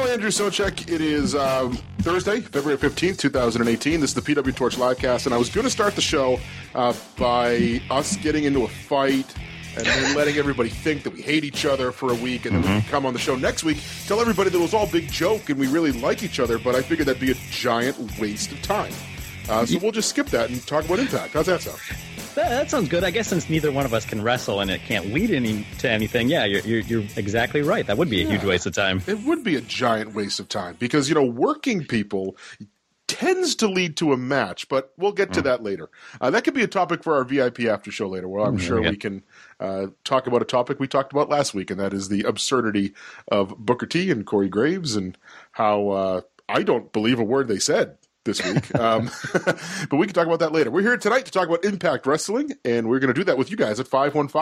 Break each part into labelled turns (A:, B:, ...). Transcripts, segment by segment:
A: Andrew Socek. It is Thursday, February 15th, 2018. This is the PW Torch Livecast, and I was going to start the show by us getting into a fight and then letting everybody think that we hate each other for a week, and then we can come on the show next week, tell everybody that it was all a big joke and we really like each other, but I figured that'd be a giant waste of time. So we'll just skip that and talk about Impact. How's that sound?
B: That sounds good. I guess since neither one of us can wrestle and it can't lead to anything, yeah, you're exactly right. That would be a huge waste of time.
A: It would be a giant waste of time because, working people tends to lead to a match, but we'll get to that later. That could be a topic for our VIP after show later. Well, I'm sure we can talk about a topic we talked about last week, and that is the absurdity of Booker T and Corey Graves and how I don't believe a word they said this week. But we can talk about that later. We're here tonight to talk about Impact Wrestling, and we're going to do that with you guys at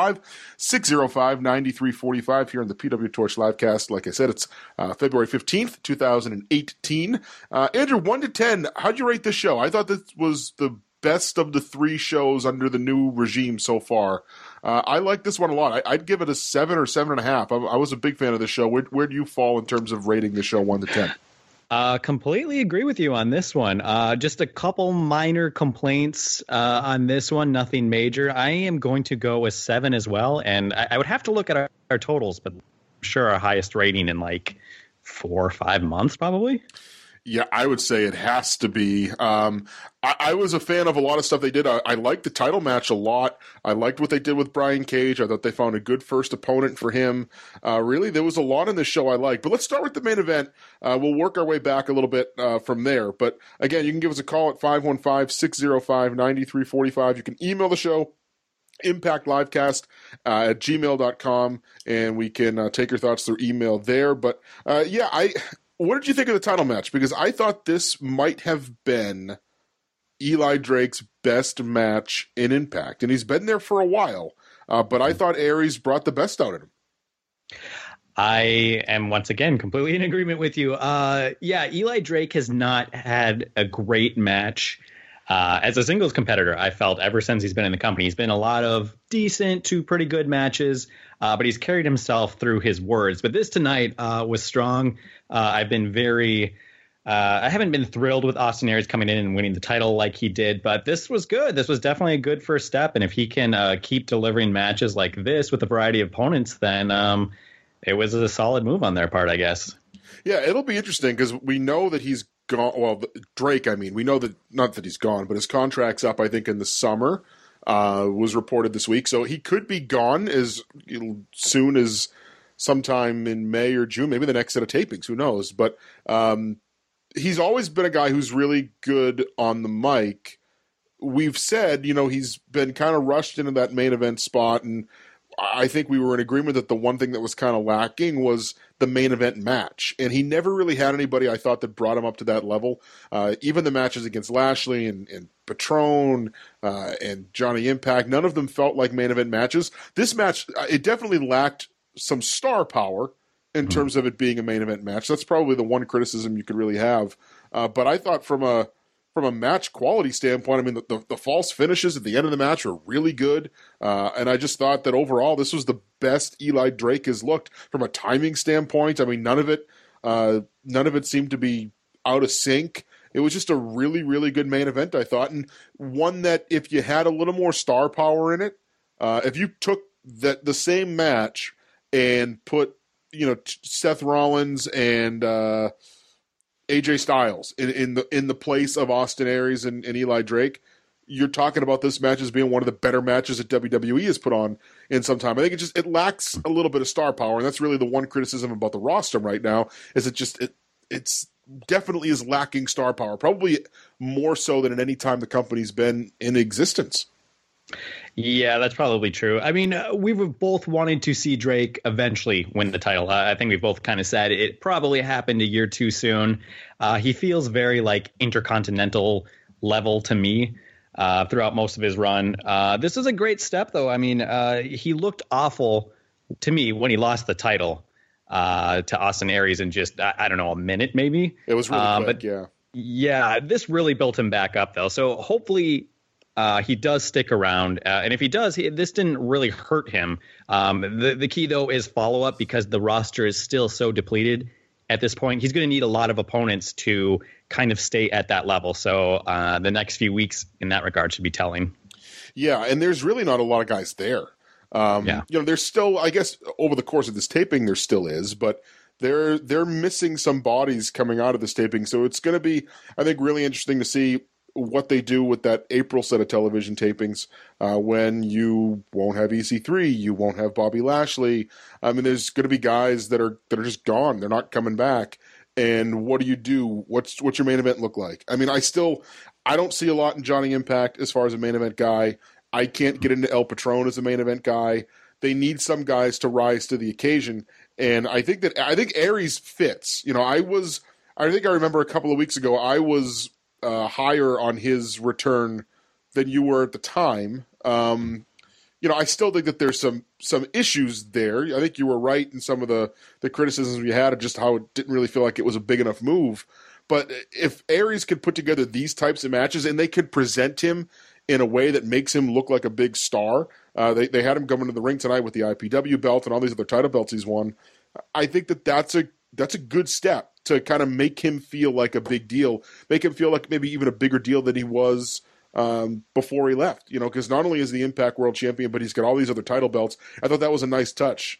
A: 515-605-9345 here on the PW Torch Livecast. Like I said, it's February 15th, 2018. Andrew, 1 to 10, how'd you rate this show? I thought this was the best of the three shows under the new regime so far. I like this one a lot. I'd give it a 7 or 7.5. I was a big fan of this show. Where do you fall in terms of rating the show 1 to 10?
B: Completely agree with you on this one. Just a couple minor complaints on this one, nothing major. I am going to go with 7 as well, and I would have to look at our totals, but I'm sure our highest rating in like 4 or 5 months probably.
A: Yeah, I would say it has to be. I was a fan of a lot of stuff they did. I liked the title match a lot. I liked what they did with Brian Cage. I thought they found a good first opponent for him. Really, there was a lot in this show I liked. But let's start with the main event. We'll work our way back a little bit from there. But again, you can give us a call at 515-605-9345. You can email the show, impactlivecast at gmail.com, and we can take your thoughts through email there. But what did you think of the title match? Because I thought this might have been Eli Drake's best match in Impact. And he's been there for a while. But I thought Aries brought the best out of him.
B: I am once again completely in agreement with you. Eli Drake has not had a great match as a singles competitor, I felt, ever since he's been in the company. He's been a lot of decent to pretty good matches, but he's carried himself through his words. But this tonight was strong. I've been I haven't been thrilled with Austin Aries coming in and winning the title like he did, but this was good. This was definitely a good first step. And if he can keep delivering matches like this with a variety of opponents, then it was a solid move on their part, I guess.
A: Yeah, it'll be interesting because we know that he's gone. Well, Drake, we know that, not that he's gone, but his contract's up, I think, in the summer, was reported this week. So he could be gone as soon as sometime in May or June, maybe the next set of tapings, who knows? But he's always been a guy who's really good on the mic. We've said, he's been kind of rushed into that main event spot, and I think we were in agreement that the one thing that was kind of lacking was the main event match. And he never really had anybody, I thought, that brought him up to that level. Even the matches against Lashley and Patron and Johnny Impact, none of them felt like main event matches. This match, it definitely lacked some star power in terms of it being a main event match. That's probably the one criticism you could really have. But I thought from a match quality standpoint, the false finishes at the end of the match were really good. And I just thought that overall this was the best Eli Drake has looked from a timing standpoint. None of it seemed to be out of sync. It was just a really, really good main event, I thought. And one that if you had a little more star power in it, if you took the same match and put, Seth Rollins and AJ Styles in the place of Austin Aries and Eli Drake, you're talking about this match as being one of the better matches that WWE has put on in some time. I think it lacks a little bit of star power, and that's really the one criticism about the roster right now. Is it's definitely is lacking star power, probably more so than at any time the company's been in existence.
B: Yeah, that's probably true. We were both wanting to see Drake eventually win the title. I think we both kind of said it probably happened a year too soon. He feels very like intercontinental level to me throughout most of his run. This is a great step, though. He looked awful to me when he lost the title to Austin Aries in just, I don't know, a minute maybe.
A: It was really quick, yeah.
B: Yeah, this really built him back up, though. So hopefully he does stick around. And if he does, this didn't really hurt him. The key, though, is follow-up because the roster is still so depleted. at this point. He's going to need a lot of opponents to kind of stay at that level. So the next few weeks in that regard should be telling.
A: Yeah, and there's really not a lot of guys there. There's still, I guess, over the course of this taping, there still is, but they're missing some bodies coming out of this taping. So it's going to be, I think, really interesting to see what they do with that April set of television tapings when you won't have EC3, you won't have Bobby Lashley. I mean, there's going to be guys that are just gone. They're not coming back. And what do you do? What's your main event look like? I mean, I don't see a lot in Johnny Impact as far as a main event guy. I can't get into El Patron as a main event guy. They need some guys to rise to the occasion. And I think Aries fits. I think I remember a couple of weeks ago, I was higher on his return than you were at the time. I still think that there's some issues there. I think you were right in some of the criticisms we had of just how it didn't really feel like it was a big enough move. But if Aries could put together these types of matches and they could present him in a way that makes him look like a big star, they had him coming to the ring tonight with the IPW belt and all these other title belts he's won. I think that's a good step to kind of make him feel like a big deal, make him feel like maybe even a bigger deal than he was before he left, because not only is the Impact World Champion, but he's got all these other title belts. I thought that was a nice touch.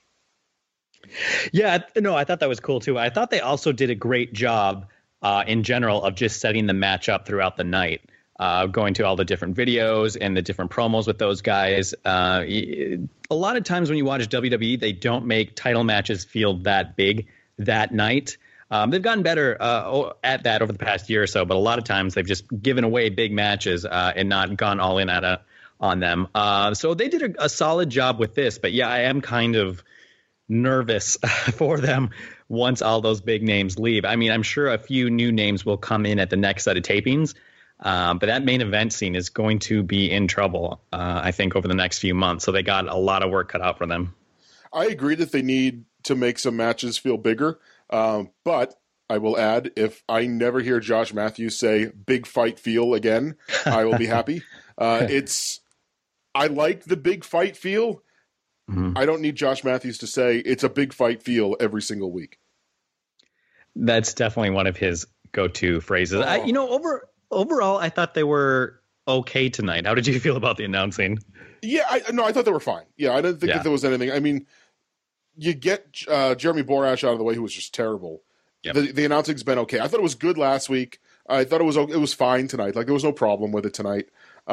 B: Yeah, no, I thought that was cool too. I thought they also did a great job in general of just setting the match up throughout the night, going to all the different videos and the different promos with those guys. A lot of times when you watch WWE, they don't make title matches feel that big that night. They've gotten better at that over the past year or so, but a lot of times they've just given away big matches and not gone all in on them. So they did a solid job with this, but yeah, I am kind of nervous for them once all those big names leave. I mean, I'm sure a few new names will come in at the next set of tapings, but that main event scene is going to be in trouble, I think, over the next few months. So they got a lot of work cut out for them.
A: I agree that they need to make some matches feel bigger. But I will add, if I never hear Josh Matthews say big fight feel again, I will be happy. I like the big fight feel. Mm-hmm. I don't need Josh Matthews to say it's a big fight feel every single week.
B: That's definitely one of his go-to phrases. Overall, I thought they were okay tonight. How did you feel about the announcing?
A: Yeah, I thought they were fine. Yeah, I didn't think that there was anything. I mean, you get Jeremy Borash out of the way, who was just terrible. Yep. The announcing's been okay. I thought it was good last week. I thought it was fine tonight. Like, there was no problem with it tonight.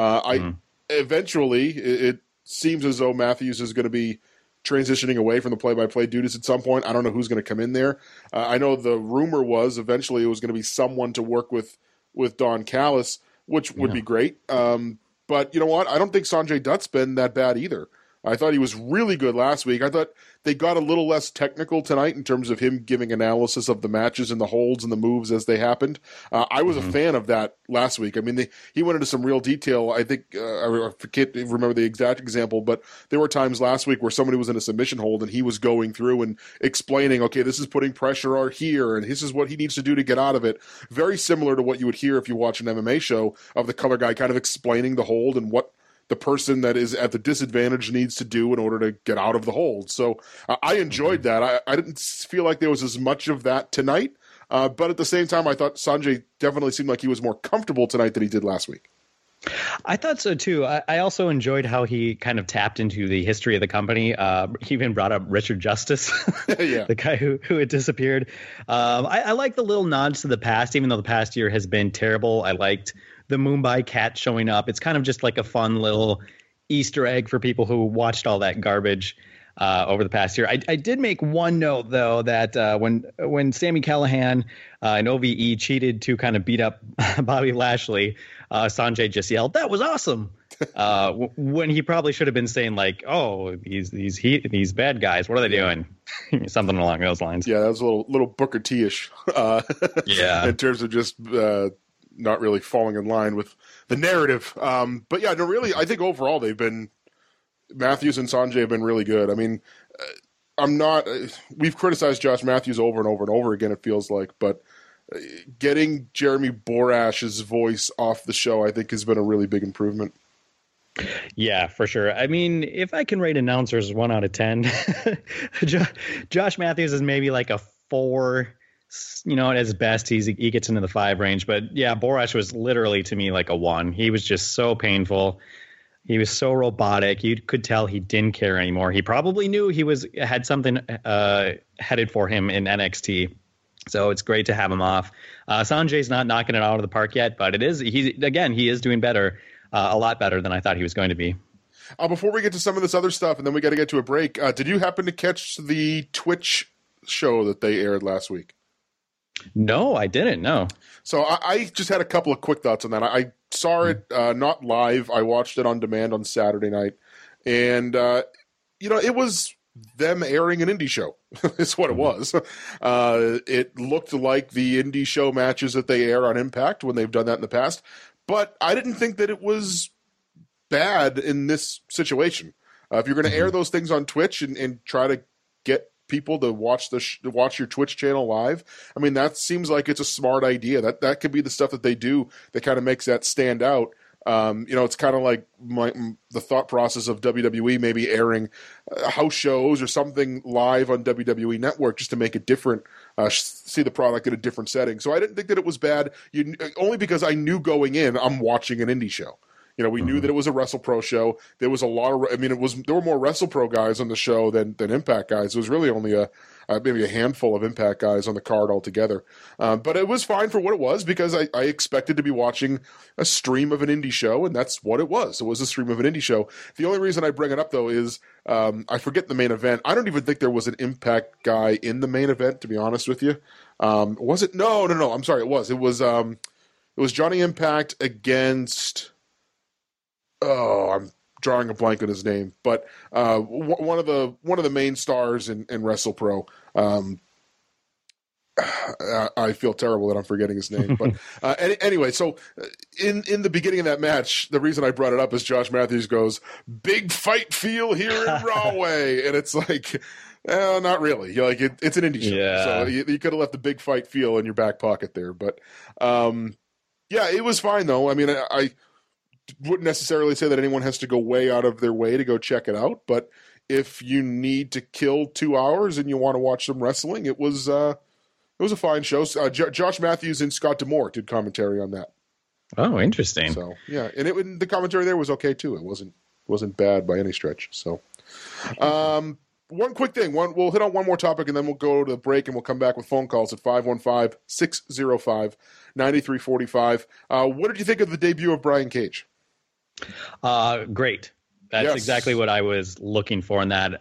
A: Eventually, it seems as though Matthews is going to be transitioning away from the play-by-play duties at some point. I don't know who's going to come in there. I know the rumor was eventually it was going to be someone to work with Don Callis, which would be great. But you know what? I don't think Sanjay Dutt's been that bad either. I thought he was really good last week. I thought they got a little less technical tonight in terms of him giving analysis of the matches and the holds and the moves as they happened. I was a fan of that last week. I mean, he went into some real detail. I think I can't remember the exact example, but there were times last week where somebody was in a submission hold and he was going through and explaining, okay, this is putting pressure here and this is what he needs to do to get out of it. Very similar to what you would hear if you watch an MMA show of the color guy kind of explaining the hold and what the person that is at the disadvantage needs to do in order to get out of the hold. So I enjoyed that. I didn't feel like there was as much of that tonight, but at the same time, I thought Sanjay definitely seemed like he was more comfortable tonight than he did last week.
B: I thought so too. I also enjoyed how he kind of tapped into the history of the company. He even brought up Richard Justice, the guy who had disappeared. I like the little nods to the past, even though the past year has been terrible. I liked the Mumbai Cat showing up. It's kind of just like a fun little Easter egg for people who watched all that garbage over the past year. I did make one note, though, that when Sami Callihan and OVE cheated to kind of beat up Bobby Lashley, Sanjay just yelled, "That was awesome!" When he probably should have been saying, like, "Oh, these bad guys, what are they doing?" Something along those lines.
A: Yeah, that was a little Booker T-ish. In terms of just not really falling in line with the narrative. But yeah, no, really, I think overall Matthews and Sanjay have been really good. I mean, we've criticized Josh Matthews over and over and over again, it feels like, but getting Jeremy Borash's voice off the show, I think, has been a really big improvement.
B: Yeah, for sure. I mean, if I can rate announcers 1 out of 10, Josh Matthews is maybe like a 4 At his best, he gets into the 5 range. But yeah, Borash was literally to me like a 1. He was just so painful. He was so robotic. You could tell he didn't care anymore. He probably knew had something headed for him in NXT. So it's great to have him off. Sanjay's not knocking it out of the park yet, but he is doing better, a lot better than I thought he was going to be.
A: Before we get to some of this other stuff, and then we got to get to a break, did you happen to catch the Twitch show that they aired last week?
B: No, I didn't. No.
A: So I just had a couple of quick thoughts on that. I saw it not live. I watched it on demand on Saturday night. And, it was them airing an indie show. It's what it was. It looked like the indie show matches that they air on Impact when they've done that in the past. But I didn't think that it was bad in this situation. If you're going to air those things on Twitch and try to get people to watch watch your Twitch channel live, I mean, that seems like it's a smart idea. That could be the stuff that they do that kind of makes that stand out. It's kind of like the thought process of WWE maybe airing house shows or something live on WWE Network just to make it different, see the product in a different setting. So I didn't think that it was bad, only because I knew going in I'm watching an indie show. We knew that it was a WrestlePro show. There was a lot of, there were more WrestlePro guys on the show than Impact guys. It was really only maybe a handful of Impact guys on the card altogether. But it was fine for what it was because I expected to be watching a stream of an indie show, and that's what it was. It was a stream of an indie show. The only reason I bring it up, though, is I forget the main event. I don't even think there was an Impact guy in the main event, to be honest with you. Was it? No. I'm sorry. It was. It was Johnny Impact against... Oh, I'm drawing a blank on his name, but one of the main stars in WrestlePro. I feel terrible that I'm forgetting his name, but anyway. So in the beginning of that match, the reason I brought it up is Josh Matthews goes, "Big fight feel here in Rahway," and it's like, not really. It's an indie show, so you could have left the big fight feel in your back pocket there, but it was fine though. I mean, I wouldn't necessarily say that anyone has to go way out of their way to go check it out, but if you need to kill 2 hours and you want to watch some wrestling, it was a fine show. Josh Matthews and Scott D'Amore did commentary on that.
B: Oh, interesting.
A: So yeah, and the commentary there was okay too. It wasn't bad by any stretch. So, one quick thing. We'll hit on one more topic and then we'll go to the break and we'll come back with phone calls at 515-605-9345. What did you think of the debut of Brian Cage?
B: Great. That's exactly what I was looking for in that.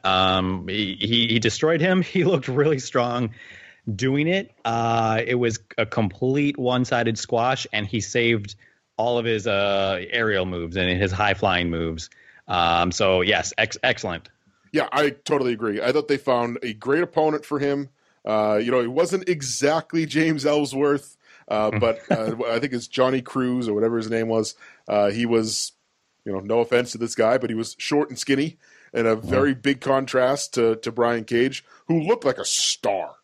B: He destroyed him. He looked really strong doing it. It was a complete one-sided squash, and he saved all of his aerial moves and his high-flying moves. So, yes, excellent.
A: Yeah, I totally agree. I thought they found a great opponent for him. He wasn't exactly James Ellsworth, but I think it's Johnny Cruz or whatever his name was. He was... no offense to this guy, but he was short and skinny and a very big contrast to Brian Cage, who looked like a star.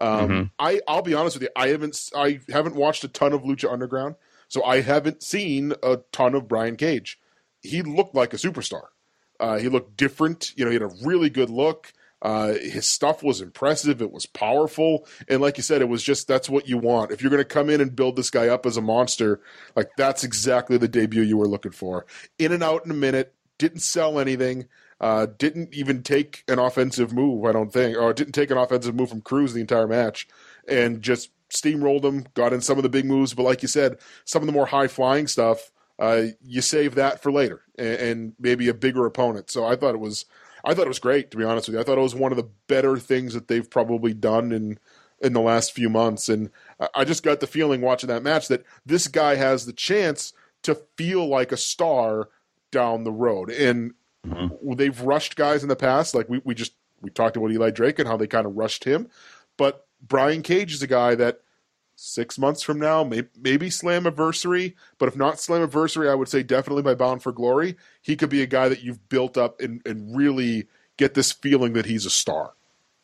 A: I'll be honest with you, I haven't watched a ton of Lucha Underground, so I haven't seen a ton of Brian Cage. He looked like a superstar. He looked different. He had a really good look. His stuff was impressive. It was powerful. And like you said, it was just, that's what you want. If you're going to come in and build this guy up as a monster, that's exactly the debut you were looking for. In and out in a minute, didn't sell anything, didn't even take an offensive move, I don't think, or didn't take an offensive move from Cruz the entire match, and just steamrolled him, got in some of the big moves. But like you said, some of the more high-flying stuff, you save that for later and maybe a bigger opponent. So I thought it was great, to be honest with you. I thought it was one of the better things that they've probably done in the last few months. And I just got the feeling watching that match that this guy has the chance to feel like a star down the road. And they've rushed guys in the past. Like we talked about Eli Drake and how they kind of rushed him. But Brian Cage is a guy that 6 months from now, maybe Slammiversary, but if not Slammiversary, I would say definitely by Bound for Glory, he could be a guy that you've built up and really get this feeling that he's a star.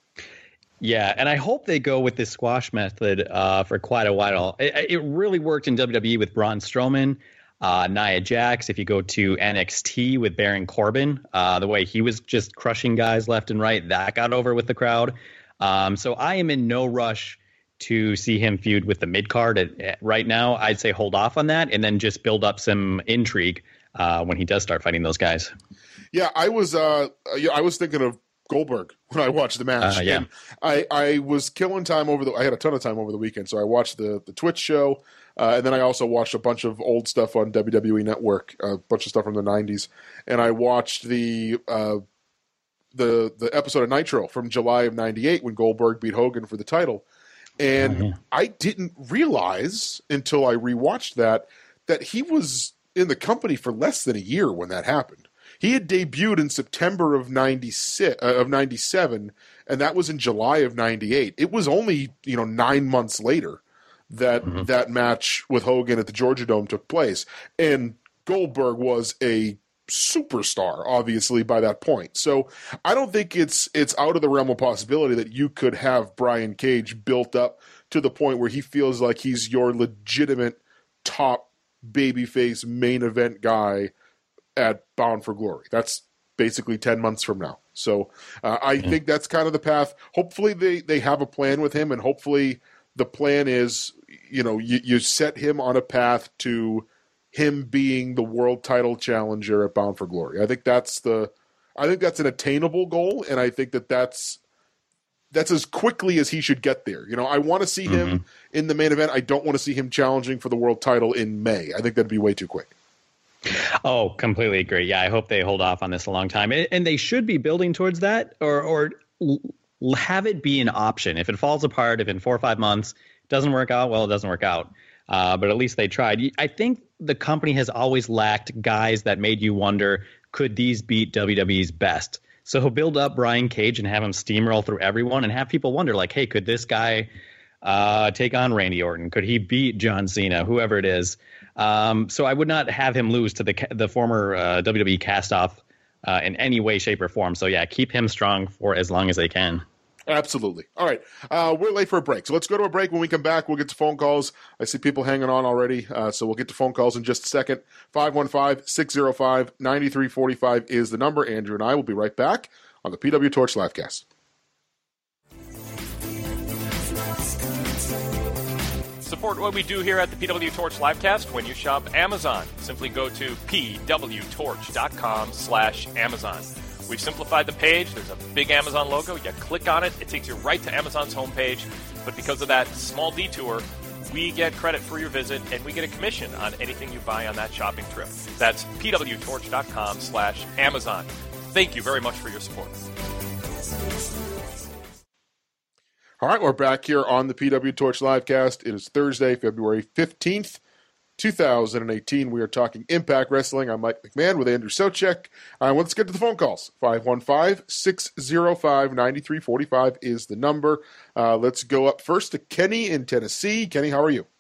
B: Yeah, and I hope they go with this squash method for quite a while. It really worked in WWE with Braun Strowman, Nia Jax. If you go to NXT with Baron Corbin, the way he was just crushing guys left and right, that got over with the crowd. So I am in no rush to see him feud with the mid card right now, I'd say hold off on that and then just build up some intrigue when he does start fighting those guys.
A: Yeah, I was thinking of Goldberg when I watched the match.
B: Yeah.
A: And I was killing time I had a ton of time over the weekend, so I watched the Twitch show, and then I also watched a bunch of old stuff on WWE Network, a bunch of stuff from the 90s, and I watched the episode of Nitro from July of 98 when Goldberg beat Hogan for the title. And I didn't realize until I rewatched that he was in the company for less than a year when that happened. He had debuted in September of 97, and that was in July of 98. It was only 9 months later that that match with Hogan at the Georgia Dome took place. And Goldberg was a superstar, obviously, by that point. So I don't think it's out of the realm of possibility that you could have Brian Cage built up to the point where he feels like he's your legitimate top babyface main event guy at Bound for Glory. That's basically 10 months from now. So I think that's kind of the path. Hopefully they have a plan with him, and hopefully the plan is, you set him on a path to him being the world title challenger at Bound for Glory. I think that's an attainable goal, and I think that's as quickly as he should get there. I want to see him in the main event. I don't want to see him challenging for the world title in May. I think that'd be way too quick.
B: Oh, completely agree. Yeah, I hope they hold off on this a long time, and they should be building towards that, or have it be an option. If it falls apart, if in 4 or 5 months it doesn't work out, well, it doesn't work out. But at least they tried. I think the company has always lacked guys that made you wonder, could these beat WWE's best? So he'll build up Brian Cage and have him steamroll through everyone and have people wonder, like, hey, could this guy take on Randy Orton? Could he beat John Cena, whoever it is? So I would not have him lose to the former WWE cast-off in any way, shape, or form. So, yeah, keep him strong for as long as they can.
A: Absolutely. All right. We're late for a break. So let's go to a break. When we come back, we'll get to phone calls. I see people hanging on already. So we'll get to phone calls in just a second. 515-605-9345 is the number. Andrew and I will be right back on the PW Torch Livecast.
C: Support what we do here at the PW Torch Livecast when you shop Amazon. Simply go to pwtorch.com/Amazon. We've simplified the page. There's a big Amazon logo. You click on it. It takes you right to Amazon's homepage. But because of that small detour, we get credit for your visit, and we get a commission on anything you buy on that shopping trip. That's pwtorch.com/Amazon. Thank you very much for your support.
A: All right, we're back here on the PW Torch Livecast. It is Thursday, February 15th. 2018. We are talking Impact Wrestling. I'm Mike McMahon with Andrew Socek. Let's get to the phone calls. 515-605-9345 is the number. Let's go up first to Kenny in Tennessee. Kenny, how are you?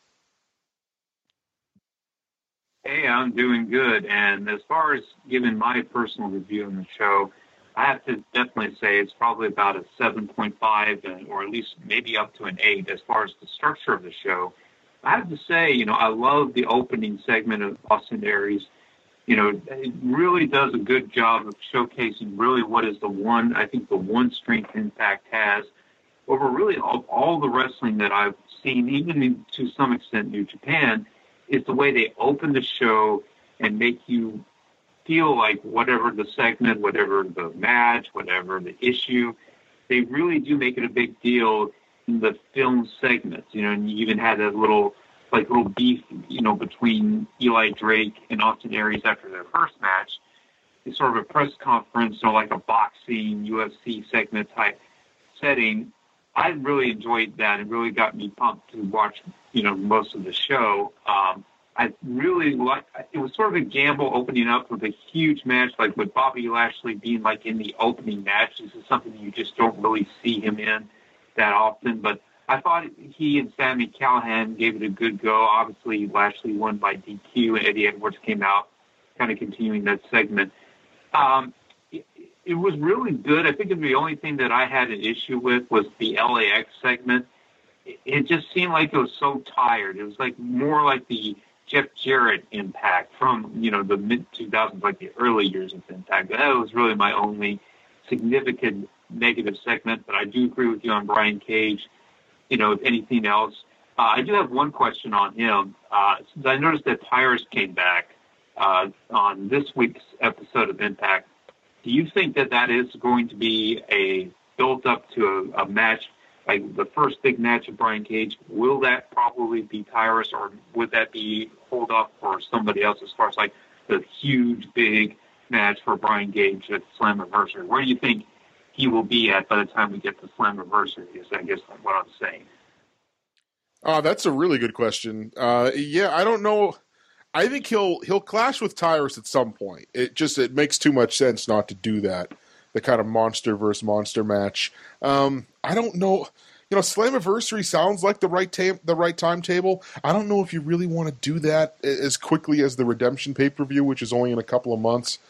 D: Hey, I'm doing good. And as far as giving my personal review on the show, I have to definitely say it's probably about a 7.5 or at least maybe up to an 8 as far as the structure of the show. I have to say, I love the opening segment of Austin Aries. It really does a good job of showcasing really what is the one strength Impact has over really all the wrestling that I've seen, even to some extent New Japan, is the way they open the show and make you feel like whatever the segment, whatever the match, whatever the issue, they really do make it a big deal in the film segments, and you even had that little beef, between Eli Drake and Austin Aries after their first match. It's sort of a press conference, like a boxing UFC segment type setting. I really enjoyed that. It really got me pumped to watch, most of the show. I really liked, it was sort of a gamble opening up with a huge match, like with Bobby Lashley being in the opening match. This is something you just don't really see him in that often, but I thought he and Sami Callihan gave it a good go. Obviously, Lashley won by DQ, and Eddie Edwards came out, kind of continuing that segment. It was really good. I think the only thing that I had an issue with was the LAX segment. It just seemed like it was so tired. It was more like the Jeff Jarrett Impact from, the mid-2000s, like the early years of Impact. That was really my only significant negative segment, but I do agree with you on Brian Cage. anything else. I do have one question on him. Since I noticed that Tyrus came back on this week's episode of Impact, do you think that is going to be a built up to a match, like the first big match of Brian Cage? Will that probably be Tyrus, or would that be hold off for somebody else as far as like the huge big match for Brian Cage at Slammiversary? Where do you think he will be at by the time we get to Slammiversary, is I guess what I'm saying.
A: That's a really good question. Yeah, I don't know. I think he'll clash with Tyrus at some point. It makes too much sense not to do that. The kind of monster versus monster match. I don't know. Slammiversary sounds like the right timetable. I don't know if you really want to do that as quickly as the Redemption pay-per-view, which is only in a couple of months.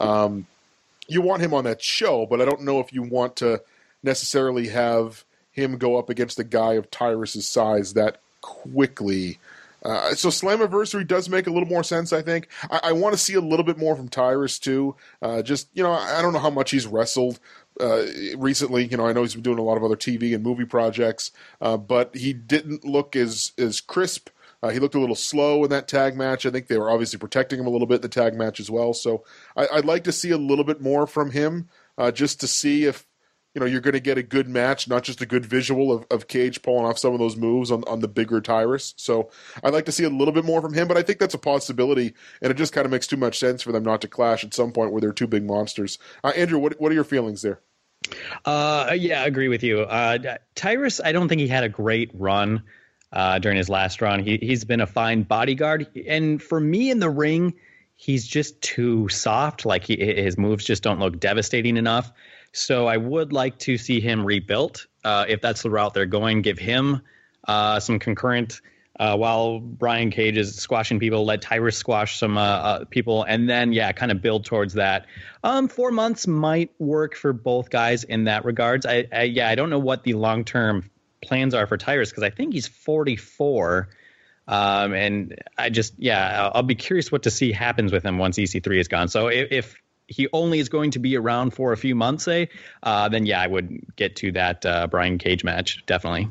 A: You want him on that show, but I don't know if you want to necessarily have him go up against a guy of Tyrus's size that quickly. So Slammiversary does make a little more sense, I think. I want to see a little bit more from Tyrus, too. I don't know how much he's wrestled recently. I know he's been doing a lot of other TV and movie projects, but he didn't look as crisp. He looked a little slow in that tag match. I think they were obviously protecting him a little bit in the tag match as well. So I'd like to see a little bit more from him, just to see if you're going to get a good match, not just a good visual of Cage pulling off some of those moves on the bigger Tyrus. So I'd like to see a little bit more from him, but I think that's a possibility, and it just kind of makes too much sense for them not to clash at some point where they're two big monsters. Andrew, what are your feelings there?
B: Yeah, I agree with you. Tyrus, I don't think he had a great run during his last run. He's been a fine bodyguard, and for me in the ring, he's just too soft. Like his moves just don't look devastating enough. So I would like to see him rebuilt. If that's the route they're going, give him some concurrent while Brian Cage is squashing people. Let Tyrus squash some people, and then kind of build towards that. 4 months might work for both guys in that regards. I don't know what the long term plans are for Tyrus, because I think he's 44. And I just, I'll be curious what to see happens with him once EC3 is gone. So if he only is going to be around for a few months, then I would get to that Brian Cage match, definitely.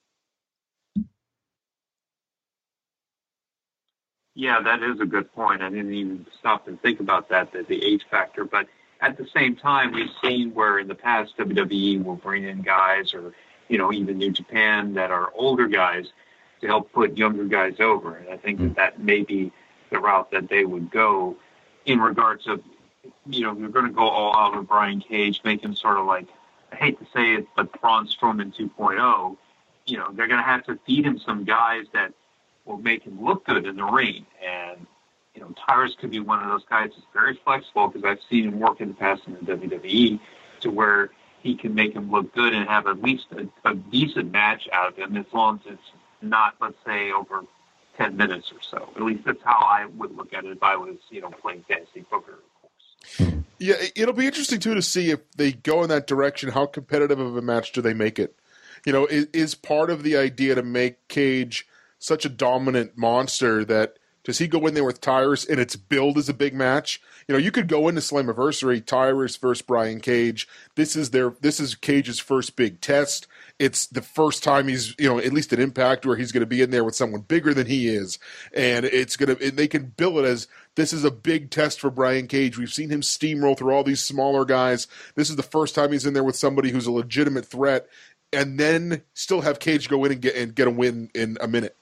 D: Yeah, that is a good point. I didn't even stop and think about that, the age factor. But at the same time, we've seen where in the past WWE will bring in guys, or even New Japan, that are older guys to help put younger guys over. And I think that may be the route that they would go in regards of, you're going to go all out with Brian Cage, make him sort of like, I hate to say it, but Braun Strowman 2.0. They're going to have to feed him some guys that will make him look good in the ring. And, Tyrus could be one of those guys that's very flexible, because I've seen him work in the past in the WWE, to where he can make him look good and have at least a decent match out of him, as long as it's not, let's say, over 10 minutes or so. At least that's how I would look at it if I was, playing fantasy poker, of course.
A: Yeah, it'll be interesting, too, to see if they go in that direction. How competitive of a match do they make it? Is part of the idea to make Cage such a dominant monster that does he go in there with Tyrus and it's billed as a big match? You could go into Slammiversary, Tyrus versus Brian Cage. This is Cage's first big test. It's the first time he's, at least an Impact, where he's going to be in there with someone bigger than he is. And they can bill it as, this is a big test for Brian Cage. We've seen him steamroll through all these smaller guys. This is the first time he's in there with somebody who's a legitimate threat. And then still have Cage go in and get a win in a minute.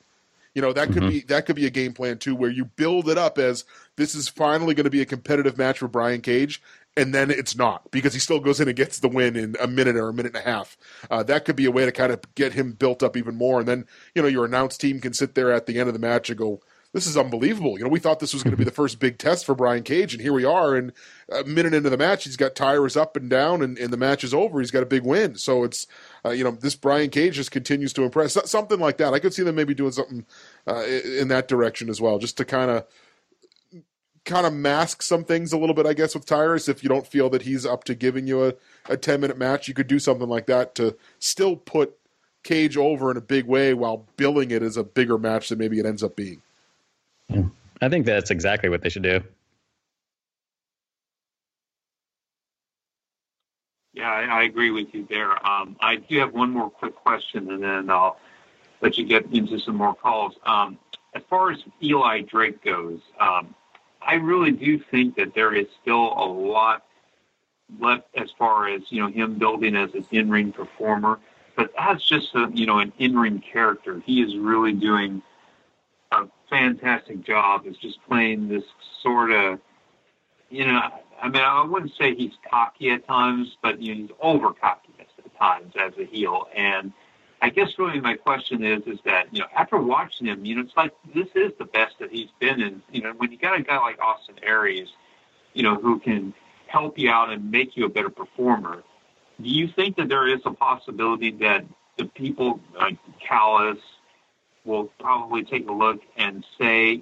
A: That could be a game plan too, where you build it up as this is finally going to be a competitive match for Brian Cage, and then it's not, because he still goes in and gets the win in a minute or a minute and a half. That could be a way to kind of get him built up even more, and then your announce team can sit there at the end of the match and go, this is unbelievable. We thought this was going to be the first big test for Brian Cage, and here we are. And a minute into the match, he's got Tyrus up and down, and the match is over. He's got a big win. So it's, this Brian Cage just continues to impress. Something like that. I could see them maybe doing something in that direction as well, just to kind of mask some things a little bit, I guess, with Tyrus. If you don't feel that he's up to giving you a 10-minute match, you could do something like that to still put Cage over in a big way while billing it as a bigger match than maybe it ends up being.
B: I think that's exactly what they should do.
D: Yeah, I agree with you there. I do have one more quick question, and then I'll let you get into some more calls. As far as Eli Drake goes, I really do think that there is still a lot left as far as, him building as an in-ring performer. But as just an in-ring character, he is really doing a fantastic job as just playing this sort of, I wouldn't say he's cocky at times, but he's over cocky at times as a heel. And I guess really my question is that, after watching him, it's like this is the best that he's been in. When you got a guy like Austin Aries, who can help you out and make you a better performer, do you think that there is a possibility that the people like Callis will probably take a look and say,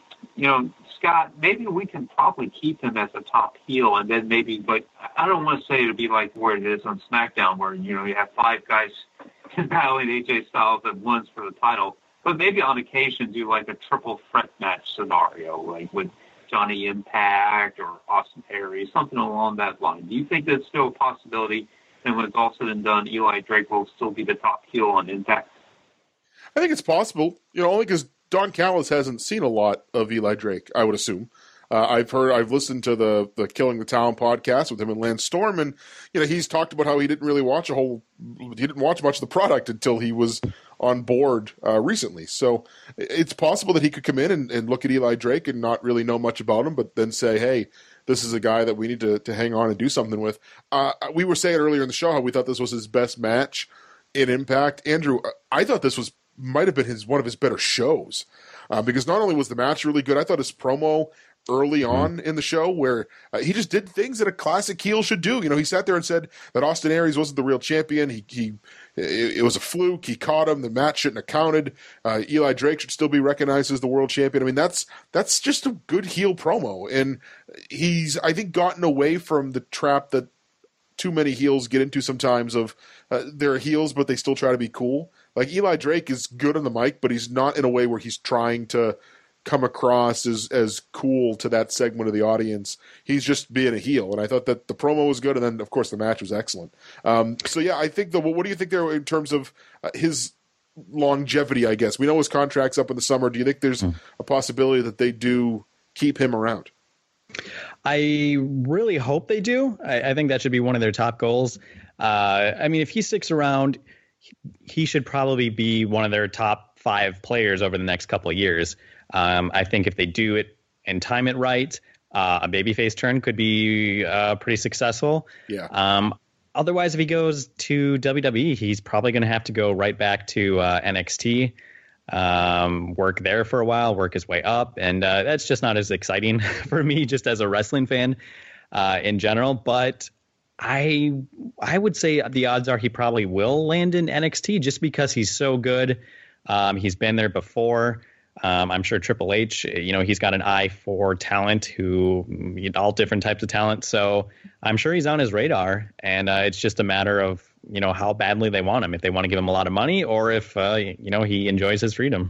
D: Scott, maybe we can probably keep him as a top heel, and then maybe, but I don't want to say it'll be like where it is on SmackDown, where, you have 5 guys battling AJ Styles at once for the title, but maybe on occasion do like a triple threat match scenario, like with Johnny Impact or Austin Aries, something along that line. Do you think that's still a possibility? And when it's all said and done, Eli Drake will still be the top heel on Impact?
A: I think it's possible, only because Don Callis hasn't seen a lot of Eli Drake, I would assume. I've listened to the Killing the Town podcast with him and Lance Storm, and he's talked about how he didn't watch much of the product until he was on board recently. So it's possible that he could come in and look at Eli Drake and not really know much about him, but then say, hey, this is a guy that we need to hang on and do something with. We were saying earlier in the show how we thought this was his best match in Impact. Andrew, I thought this might have been one of his better shows because not only was the match really good, I thought his promo early on in the show where he just did things that a classic heel should do. He sat there and said that Austin Aries wasn't the real champion. It was a fluke. He caught him. The match shouldn't have counted. Eli Drake should still be recognized as the world champion. I mean, that's just a good heel promo. And he's, I think, gotten away from the trap that too many heels get into sometimes of they're heels, but they still try to be cool. Like Eli Drake is good on the mic, but he's not in a way where he's trying to come across as cool to that segment of the audience. He's just being a heel, and I thought that the promo was good, and then of course the match was excellent. So yeah, I think what do you think there in terms of his longevity? I guess we know his contract's up in the summer. Do you think there's a possibility that they do keep him around?
B: I really hope they do. I think that should be one of their top goals. I mean, if he sticks around, he should probably be one of their top 5 players over the next couple of years. I think if they do it and time it right, a babyface turn could be pretty successful.
A: Yeah.
B: Otherwise, if he goes to WWE, he's probably going to have to go right back to NXT, work there for a while, work his way up. And that's just not as exciting for me just as a wrestling fan in general. But I would say the odds are he probably will land in NXT just because he's so good. He's been there before. I'm sure Triple H, he's got an eye for talent all different types of talent. So I'm sure he's on his radar, and it's just a matter of, how badly they want him, if they want to give him a lot of money or if, he enjoys his freedom.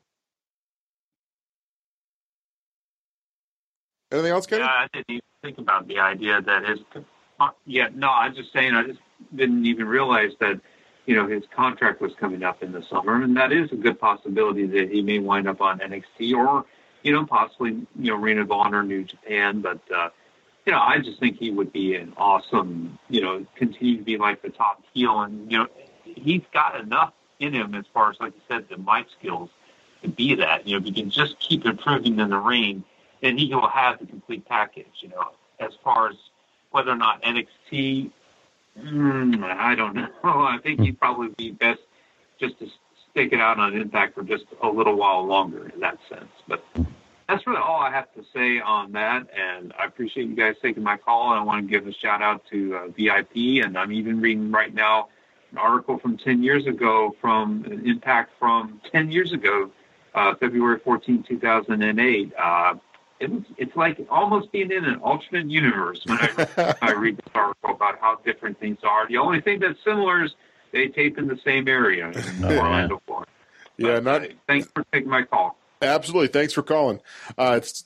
A: Anything else, Kenny?
D: Yeah, I didn't even think about the idea that I'm just saying, I just didn't even realize that, his contract was coming up in the summer, and that is a good possibility that he may wind up on NXT or, possibly, Ring of Honor, New Japan. But, I just think he would be an awesome, continue to be like the top heel. And, he's got enough in him as far as, like you said, the mic skills to be that. If he can just keep improving in the ring, then he will have the complete package, as far as whether or not NXT, I don't know. I think he'd probably be best just to stick it out on Impact for just a little while longer in that sense. But that's really all I have to say on that, and I appreciate you guys taking my call. And I want to give a shout-out to VIP, and I'm even reading right now an article from 10 years ago from Impact from 10 years ago, February 14, 2008. It's like almost being in an alternate universe when I read this article about how different things are. The only thing that's similar is they tape in the same area in Orlando, Florida.
A: Yeah,
D: thanks for taking my call.
A: Absolutely. Thanks for calling. It's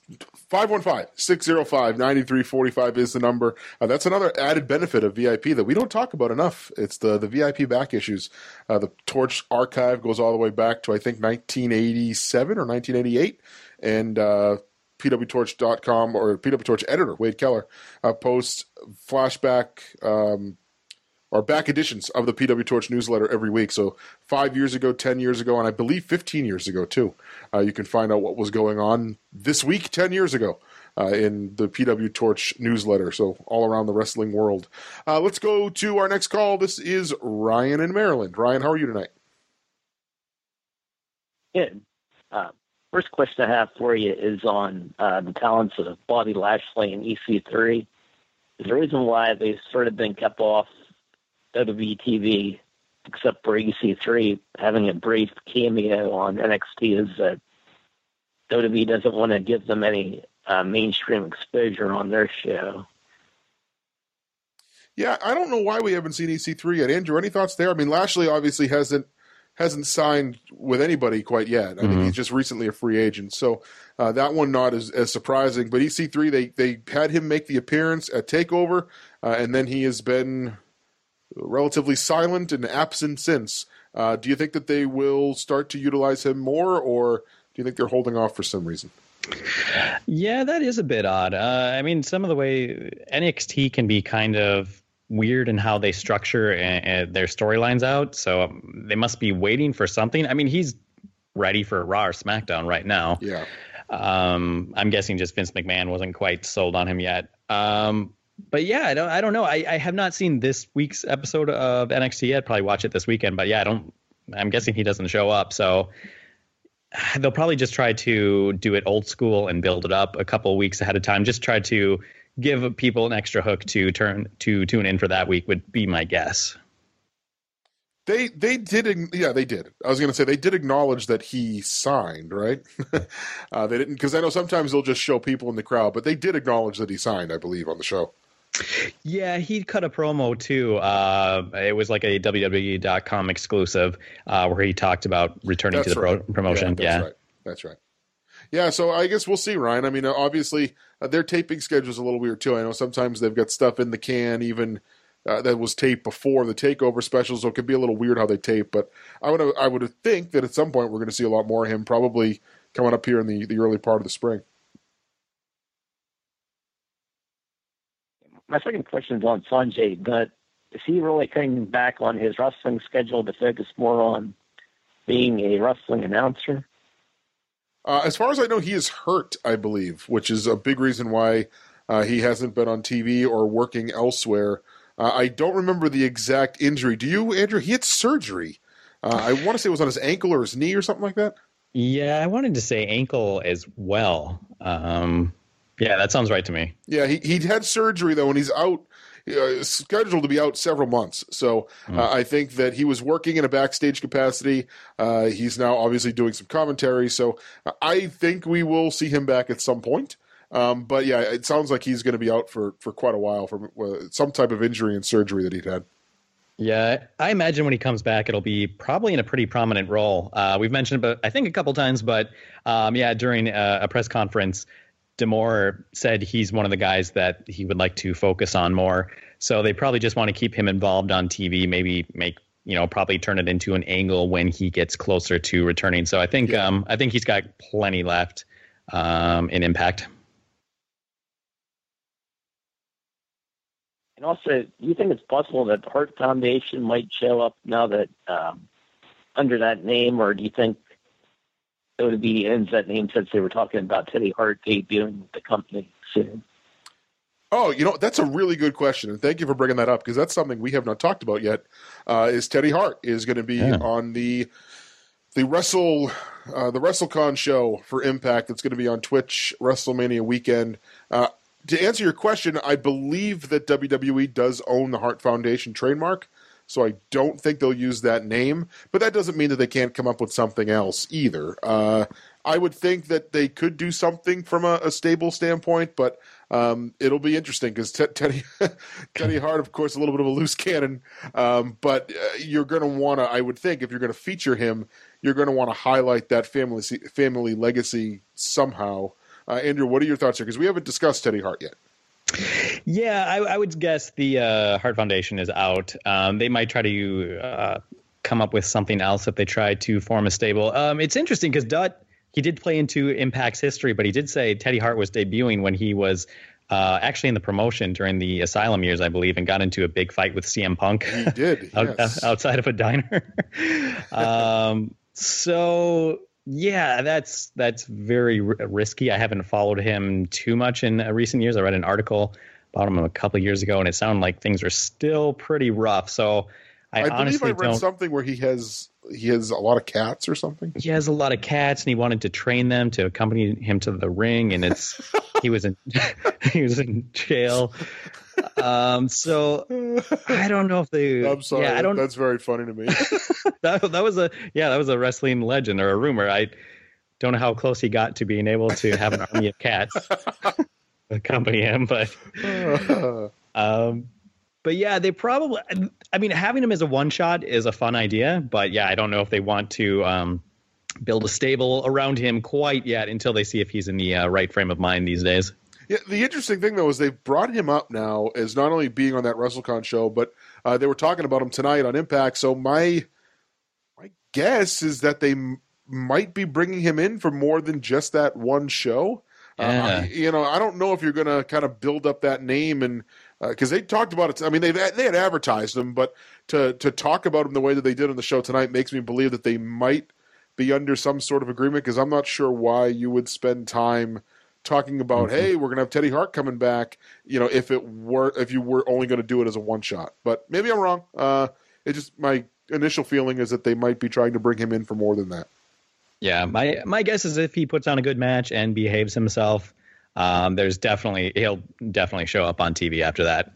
A: 515-605-9345 is the number. That's another added benefit of VIP that we don't talk about enough. It's the VIP back issues. The Torch archive goes all the way back to, I think, 1987 or 1988. And PWTorch.com or PW Torch editor, Wade Keller, posts flashback or back editions of the PW Torch newsletter every week. So 5 years ago, 10 years ago, and I believe 15 years ago too. You can find out what was going on this week, 10 years ago, in the PW Torch newsletter. So all around the wrestling world. Let's go to our next call. This is Ryan in Maryland. Ryan, how are you tonight?
E: Good. First question I have for you is on the talents of Bobby Lashley and EC3. Is the reason why they've sort of been kept off WWE TV, except for EC3 having a brief cameo on NXT, is that WWE doesn't want to give them any mainstream exposure on their show.
A: Yeah, I don't know why we haven't seen EC3 yet. Andrew, any thoughts there? I mean, Lashley obviously hasn't signed with anybody quite yet. I think he's just recently a free agent. So that one not as surprising. But EC3, they had him make the appearance at TakeOver, and then he has been relatively silent and absent since. Do you think that they will start to utilize him more, or do you think they're holding off for some reason?
B: Yeah, that is a bit odd. I mean, some of the way NXT can be kind of weird in how they structure their storylines out. So they must be waiting for something. I mean, he's ready for Raw or SmackDown right now.
A: Yeah.
B: I'm guessing just Vince McMahon wasn't quite sold on him yet. But yeah, I don't know. I have not seen this week's episode of NXT yet. Probably watch it this weekend. But yeah, I'm guessing he doesn't show up. So they'll probably just try to do it old school and build it up a couple of weeks ahead of time. Just try to give people an extra hook to tune in for that week would be my guess.
A: They did. Yeah, they did. I was going to say they did acknowledge that he signed, right? They didn't, because I know sometimes they'll just show people in the crowd, but they did acknowledge that he signed, I believe, on the show.
B: Yeah, he cut a promo too. It was like a WWE.com exclusive where he talked about returning to the promotion.
A: Yeah, that's right. Yeah, so I guess we'll see, Ryan. I mean, obviously, their taping schedule is a little weird too. I know sometimes they've got stuff in the can, even that was taped before the TakeOver specials, so it could be a little weird how they tape. But I would think that at some point we're going to see a lot more of him, probably coming up here in the early part of the spring.
E: My second question is on Sanjay, but is he really coming back on his wrestling schedule to focus more on being a wrestling announcer?
A: As far as I know, he is hurt, I believe, which is a big reason why he hasn't been on TV or working elsewhere. I don't remember the exact injury. Do you, Andrew? He had surgery. I want to say it was on his ankle or his knee or something like that.
B: Yeah, I wanted to say ankle as well. Yeah, that sounds right to me.
A: Yeah, he had surgery, though, and he's out, scheduled to be out several months. So I think that he was working in a backstage capacity. He's now obviously doing some commentary. So I think we will see him back at some point. But yeah, it sounds like he's going to be out for quite a while from some type of injury and surgery that he'd had.
B: Yeah, I imagine when he comes back, it'll be probably in a pretty prominent role. We've mentioned it, I think a couple times, but yeah, during a press conference, D'Amore said he's one of the guys that he would like to focus on more. So they probably just want to keep him involved on TV, maybe probably turn it into an angle when he gets closer to returning. So I think he's got plenty left in Impact.
E: And also, do you think it's possible that the Hart Foundation might show up now that under that name, or do you think WWE ends that name since they were talking about Teddy Hart debuting the company soon?
A: Oh, that's a really good question, and thank you for bringing that up, because that's something we have not talked about yet. Is Teddy Hart is going to be on the WrestleCon show for Impact that's going to be on Twitch WrestleMania weekend. To answer your question, I believe that WWE does own the Hart Foundation trademark, so I don't think they'll use that name, but that doesn't mean that they can't come up with something else either. I would think that they could do something from a stable standpoint, but it'll be interesting because Teddy Hart, of course, a little bit of a loose cannon, but you're going to want to, I would think, if you're going to feature him, you're going to want to highlight that family legacy somehow. Andrew, what are your thoughts here? Because we haven't discussed Teddy Hart yet.
B: Yeah, I would guess the Hart Foundation is out. They might try to come up with something else if they try to form a stable. It's interesting because Dutt, he did play into Impact's history, but he did say Teddy Hart was debuting when he was actually in the promotion during the Asylum years, I believe, and got into a big fight with CM Punk.
A: He did, yes.
B: Outside of a diner. So yeah, that's very risky. I haven't followed him too much in recent years. I read an article about him a couple of years ago, and it sounded like things are still pretty rough. So I honestly
A: believe I read something where he has a lot of cats or something.
B: He has a lot of cats, and he wanted to train them to accompany him to the ring, and he was in jail. So I don't know if they.
A: I'm sorry. Yeah, that's very funny to me.
B: that was a wrestling legend or a rumor. I don't know how close he got to being able to have an army of cats accompany him, but yeah, they probably. I mean, having him as a one shot is a fun idea, but yeah, I don't know if they want to build a stable around him quite yet until they see if he's in the right frame of mind these days.
A: Yeah, the interesting thing, though, is they've brought him up now as not only being on that WrestleCon show, but they were talking about him tonight on Impact. So my guess is that they might be bringing him in for more than just that one show.
B: Yeah.
A: I don't know if you're going to kind of build up that name, and because they talked about it. I mean, they had advertised him, but to talk about him the way that they did on the show tonight makes me believe that they might be under some sort of agreement, because I'm not sure why you would spend time talking about, hey, we're going to have Teddy Hart coming back, if you were only going to do it as a one shot. But maybe I'm wrong. My initial feeling is that they might be trying to bring him in for more than that.
B: Yeah, my guess is if he puts on a good match and behaves himself, he'll definitely show up on TV after that.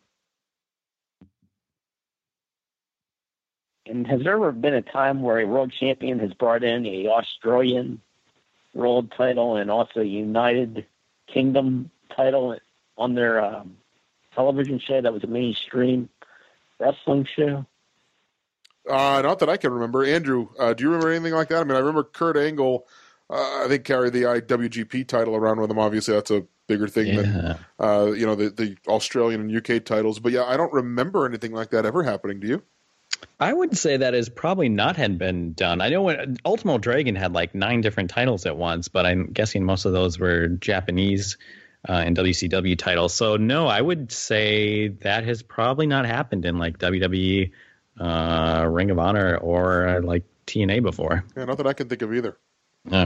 E: And has there ever been a time where a world champion has brought in a Australian world title and also United Kingdom title on their television show that was a mainstream wrestling show?
A: Not that I can remember. Andrew, do you remember anything like that? I mean, I remember Kurt Angle, I think, carried the IWGP title around with him. Obviously, that's a bigger thing than the Australian and UK titles. But yeah, I don't remember anything like that ever happening. Do you?
B: I would say that is probably not had been done. I know when Ultimo Dragon had like 9 different titles at once, but I'm guessing most of those were Japanese and WCW titles. So no, I would say that has probably not happened in like WWE, Ring of Honor, or like TNA before.
A: Yeah, not that I can think of either.
B: No.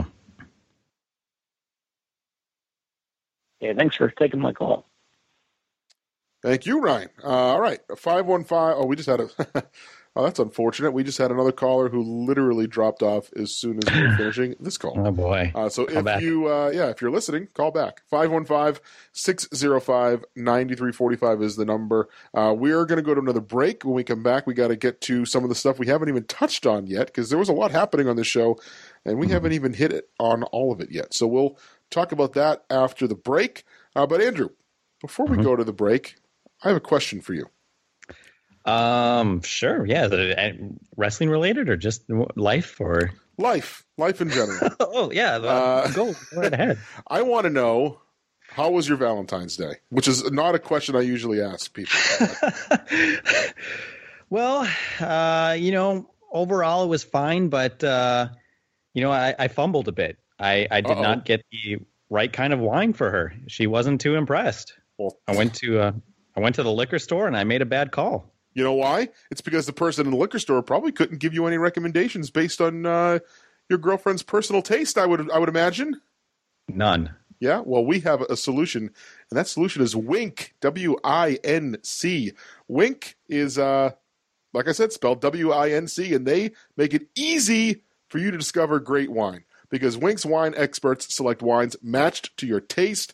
E: Yeah, thanks for taking my call.
A: Thank you, Ryan. All right, 515. Oh, we just had a. Oh, that's unfortunate. We just had another caller who literally dropped off as soon as we were finishing this call.
B: Oh, boy.
A: So if you're listening, call back. 515-605-9345 is the number. We are going to go to another break. When we come back, we got to get to some of the stuff we haven't even touched on yet, because there was a lot happening on this show, and we haven't even hit it on all of it yet. So we'll talk about that after the break. But Andrew, before we go to the break, I have a question for you.
B: Sure. Yeah. Is it wrestling related or just life or
A: life in general?
B: Oh yeah. Go right ahead.
A: I want to know, how was your Valentine's Day? Which is not a question I usually ask people.
B: Well, overall it was fine, but I fumbled a bit. I did not get the right kind of wine for her. She wasn't too impressed. Well, I went to the liquor store and I made a bad call.
A: You know why? It's because the person in the liquor store probably couldn't give you any recommendations based on your girlfriend's personal taste, I would imagine.
B: None.
A: Yeah? Well, we have a solution, and that solution is Winc, W-I-N-C. Winc is, like I said, spelled W-I-N-C, and they make it easy for you to discover great wine, because Winc's wine experts select wines matched to your taste,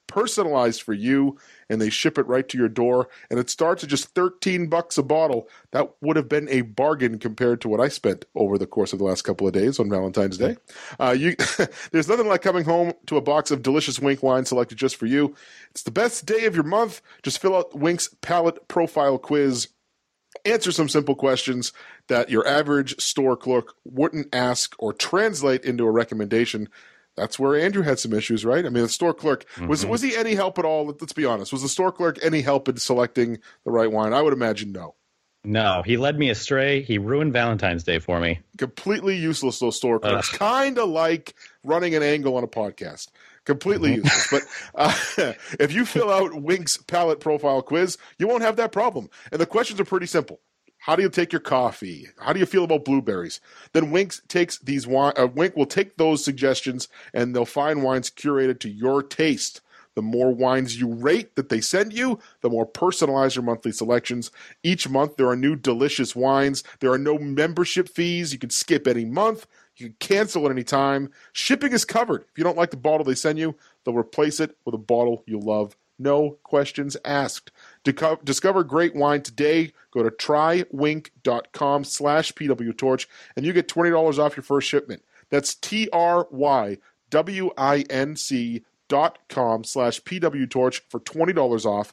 A: personalized for you, and they ship it right to your door. And it starts at just $13 a bottle. That would have been a bargain compared to what I spent over the course of the last couple of days on Valentine's Day. There's nothing like coming home to a box of delicious Winc wine selected just for you. It's the best day of your month. Just fill out Winc's palate profile quiz. Answer some simple questions that your average store clerk wouldn't ask or translate into a recommendation. That's where Andrew had some issues, right? I mean, the store clerk, was he any help at all? Let's be honest. Was the store clerk any help in selecting the right wine? I would imagine no.
B: No, he led me astray. He ruined Valentine's Day for me.
A: Completely useless, those store clerks. Kind of like running an angle on a podcast. Completely useless. But if you fill out Winc's palate profile quiz, you won't have that problem. And the questions are pretty simple. How do you take your coffee? How do you feel about blueberries? Then Winc will take those suggestions, and they'll find wines curated to your taste. The more wines you rate that they send you, the more personalized your monthly selections. Each month, there are new delicious wines. There are no membership fees. You can skip any month. You can cancel at any time. Shipping is covered. If you don't like the bottle they send you, they'll replace it with a bottle you love. No questions asked. Discover great wine today. Go to trywinc.com/pwtorch and you get $20 off your first shipment. That's trywinc.com/pwtorch for $20 off.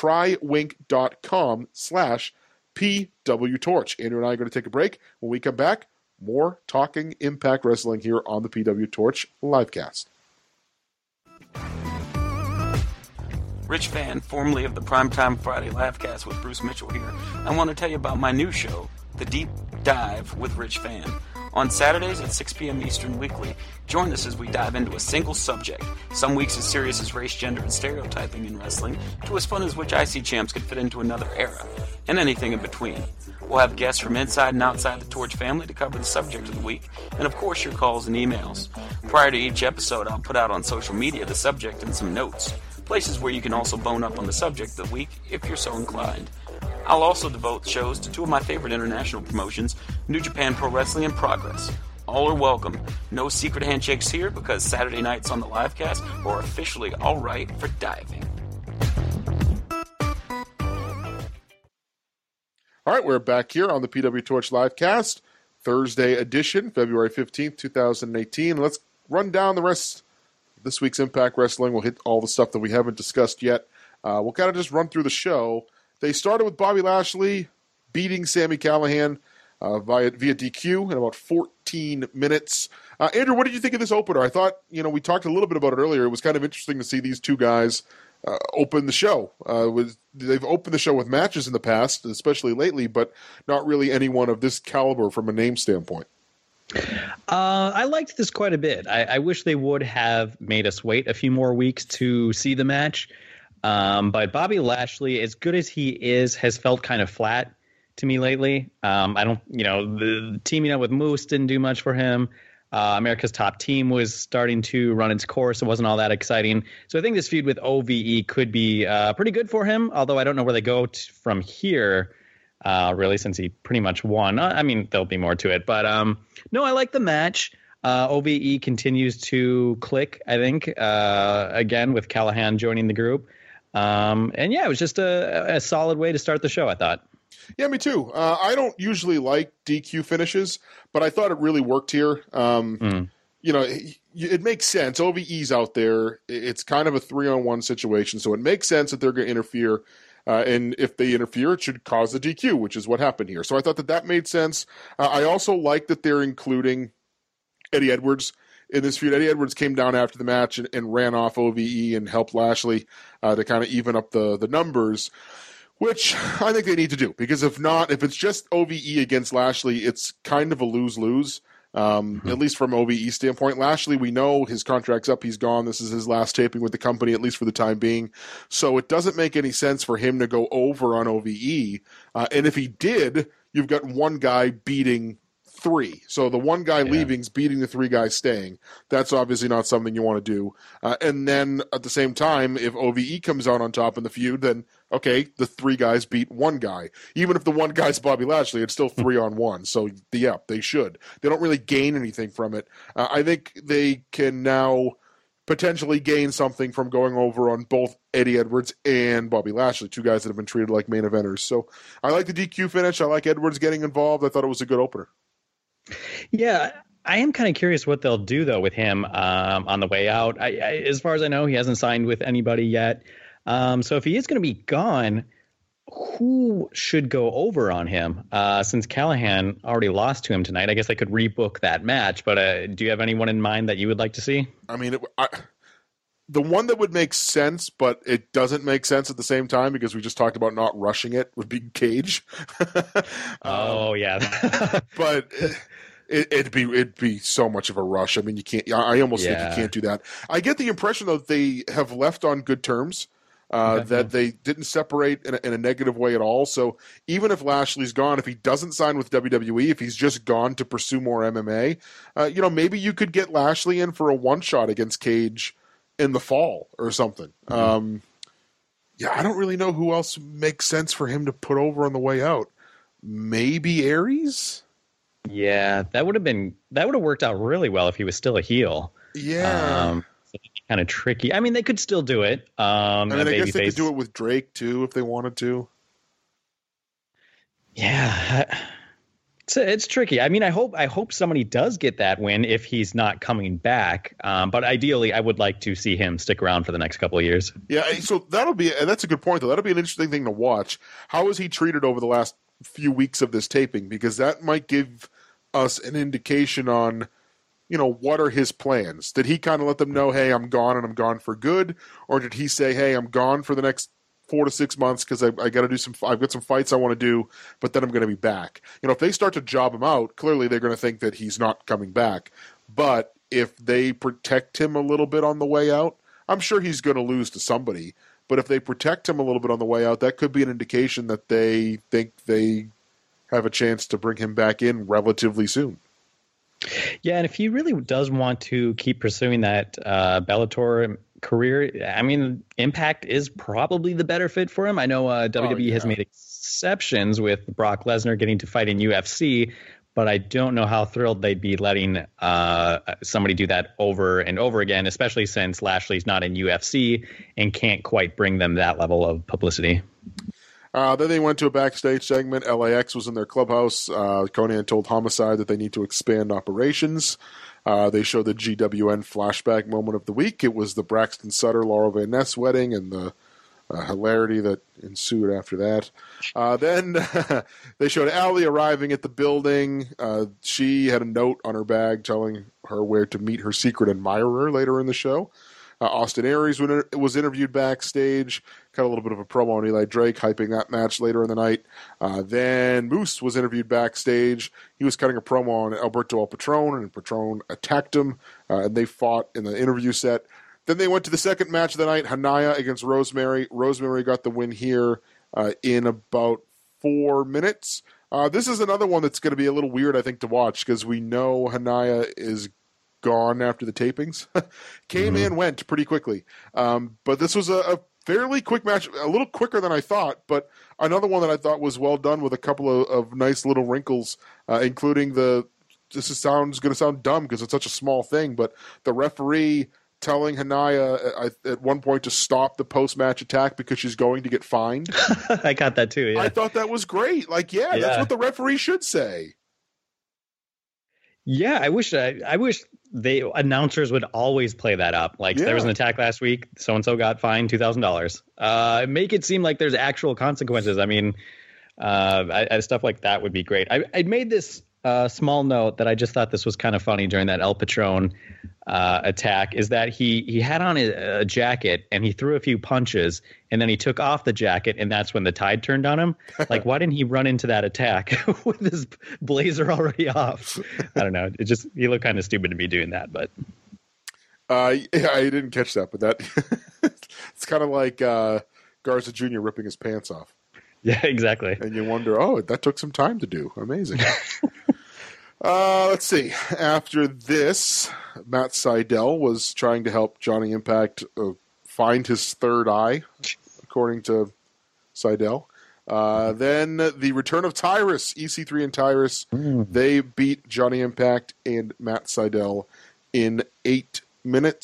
A: trywinc.com/pwtorch. Andrew and I are going to take a break. When we come back, more Talking Impact Wrestling here on the PW Torch livecast.
F: Rich Fan, formerly of the Primetime Friday Livecast with Bruce Mitchell here. I want to tell you about my new show, The Deep Dive with Rich Fan. On Saturdays at 6 p.m. Eastern weekly, join us as we dive into a single subject. Some weeks as serious as race, gender, and stereotyping in wrestling, to as fun as which IC champs could fit into another era, and anything in between. We'll have guests from inside and outside the Torch family to cover the subject of the week, and of course your calls and emails. Prior to each episode, I'll put out on social media the subject and some notes. Places where you can also bone up on the subject of the week if you're so inclined. I'll also devote shows to two of my favorite international promotions, New Japan Pro Wrestling and Progress. All are welcome. No secret handshakes here because Saturday nights on the livecast are officially alright for diving.
A: All right, we're back here on the PW Torch livecast, Thursday edition, February 15th, 2018. Let's run down the rest this week's Impact Wrestling. We'll hit all the stuff that we haven't discussed yet. We'll kind of just run through the show. They started with Bobby Lashley beating Sami Callihan via DQ in about 14 minutes. Andrew, what did you think of this opener? I thought, we talked a little bit about it earlier. It was kind of interesting to see these two guys open the show. They've opened the show with matches in the past, especially lately, but not really anyone of this caliber from a name standpoint.
B: I liked this quite a bit. I wish they would have made us wait a few more weeks to see the match. But Bobby Lashley, as good as he is, has felt kind of flat to me lately. The teaming up with Moose didn't do much for him. America's Top Team was starting to run its course. It wasn't all that exciting. So I think this feud with OVE could be pretty good for him, although I don't know where they go from here. Really, since he pretty much won. I mean, there'll be more to it. But, no, I like the match. OVE continues to click, I think, again, with Callihan joining the group. It was just a solid way to start the show, I thought.
A: Yeah, me too. I don't usually like DQ finishes, but I thought it really worked here. It makes sense. OVE's out there. It's kind of a 3-on-1 situation, so it makes sense that they're going to interfere. And if they interfere, it should cause a DQ, which is what happened here. So I thought that made sense. I also like that they're including Eddie Edwards in this feud. Eddie Edwards came down after the match and ran off OVE and helped Lashley to kind of even up the numbers, which I think they need to do. Because if it's just OVE against Lashley, it's kind of a lose-lose. At least from OVE standpoint. Lashley, we know his contract's up, he's gone. This is his last taping with the company, at least for the time being. So it doesn't make any sense for him to go over on OVE. And if he did, you've got one guy beating three. So the one guy leaving's beating the three guys staying. That's obviously not something you want to do. And then at the same time, if OVE comes out on top in the feud, then okay, the three guys beat one guy. Even if the one guy's Bobby Lashley, it's still 3-on-1. So yeah, they should. They don't really gain anything from it. I think they can now potentially gain something from going over on both Eddie Edwards and Bobby Lashley, two guys that have been treated like main eventers. So I like the DQ finish. I like Edwards getting involved. I thought it was a good opener.
B: Yeah, I am kind of curious what they'll do, though, with him on the way out. As far as I know, he hasn't signed with anybody yet. So if he is going to be gone, who should go over on him? Since Callahan already lost to him tonight, I guess I could rebook that match. But do you have anyone in mind that you would like to see?
A: I mean, the one that would make sense, but it doesn't make sense at the same time because we just talked about not rushing it, would be Cage.
B: Yeah.
A: But it'd be so much of a rush. I mean, you can't. I almost think you can't do that. I get the impression though they have left on good terms. That they didn't separate in a negative way at all. So even if Lashley's gone, if he doesn't sign with WWE, if he's just gone to pursue more MMA, maybe you could get Lashley in for a one-shot against Cage in the fall or something. I don't really know who else makes sense for him to put over on the way out. Maybe Aries?
B: Yeah, that would have worked out really well if he was still a heel.
A: Yeah.
B: Kind of tricky. I mean, they could still do it.
A: I guess they could do it with Drake too if they wanted to.
B: Yeah, it's tricky. I mean, I hope somebody does get that win if he's not coming back. But ideally, I would like to see him stick around for the next couple of years.
A: Yeah, so that's a good point though. That'll be an interesting thing to watch. How is he treated over the last few weeks of this taping? Because that might give us an indication on, what are his plans? Did he kind of let them know, hey, I'm gone and I'm gone for good? Or did he say, hey, I'm gone for the next 4 to 6 months because I got to I've got some fights I want to do, but then I'm going to be back. If they start to job him out, clearly they're going to think that he's not coming back. But if they protect him a little bit on the way out, I'm sure he's going to lose to somebody. But if they protect him a little bit on the way out, that could be an indication that they think they have a chance to bring him back in relatively soon.
B: Yeah, and if he really does want to keep pursuing that Bellator career, I mean, Impact is probably the better fit for him. I know WWE has made exceptions with Brock Lesnar getting to fight in UFC, but I don't know how thrilled they'd be letting somebody do that over and over again, especially since Lashley's not in UFC and can't quite bring them that level of publicity.
A: Then they went to a backstage segment. LAX was in their clubhouse. Conan told Homicide that they need to expand operations. They showed the GWN flashback moment of the week. It was the Braxton Sutter, Laurel Van Ness wedding and the hilarity that ensued after that. Then they showed Allie arriving at the building. She had a note on her bag telling her where to meet her secret admirer later in the show. Austin Aries was interviewed backstage, cut a little bit of a promo on Eli Drake, hyping that match later in the night. Then Moose was interviewed backstage. He was cutting a promo on Alberto El Patron, and Patron attacked him, and they fought in the interview set. Then they went to the second match of the night, Hanaya against Rosemary. Rosemary got the win here in about 4 minutes. This is another one that's going to be a little weird, I think, to watch, because we know Hanaya is gone after the tapings. Came and went pretty quickly. But this was a fairly quick match, a little quicker than I thought, but another one that I thought was well done with a couple of nice little wrinkles, including this going to sound dumb because it's such a small thing, but the referee telling Hanaya at one point to stop the post-match attack because she's going to get fined.
B: I got that too, yeah.
A: I thought that was great. That's what the referee should say.
B: Yeah, I wish the announcers would always play that up. There was an attack last week, so-and-so got fined $2,000. Make it seem like there's actual consequences. I mean, stuff like that would be great. I made this small note that I just thought this was kind of funny during that El Patron attack, is that he had on a jacket and he threw a few punches and then he took off the jacket and that's when the tide turned on him. Why didn't he run into that attack with his blazer already off? I don't know. He looked kind of stupid to be doing that, but
A: I didn't catch that, but that it's kind of like Garza Jr. ripping his pants off.
B: Yeah, exactly.
A: And you wonder, that took some time to do. Amazing. Let's see. After this, Matt Sydal was trying to help Johnny Impact find his third eye, according to Sydal. Then the return of Tyrus, EC3 and Tyrus, they beat Johnny Impact and Matt Sydal in 8 minutes.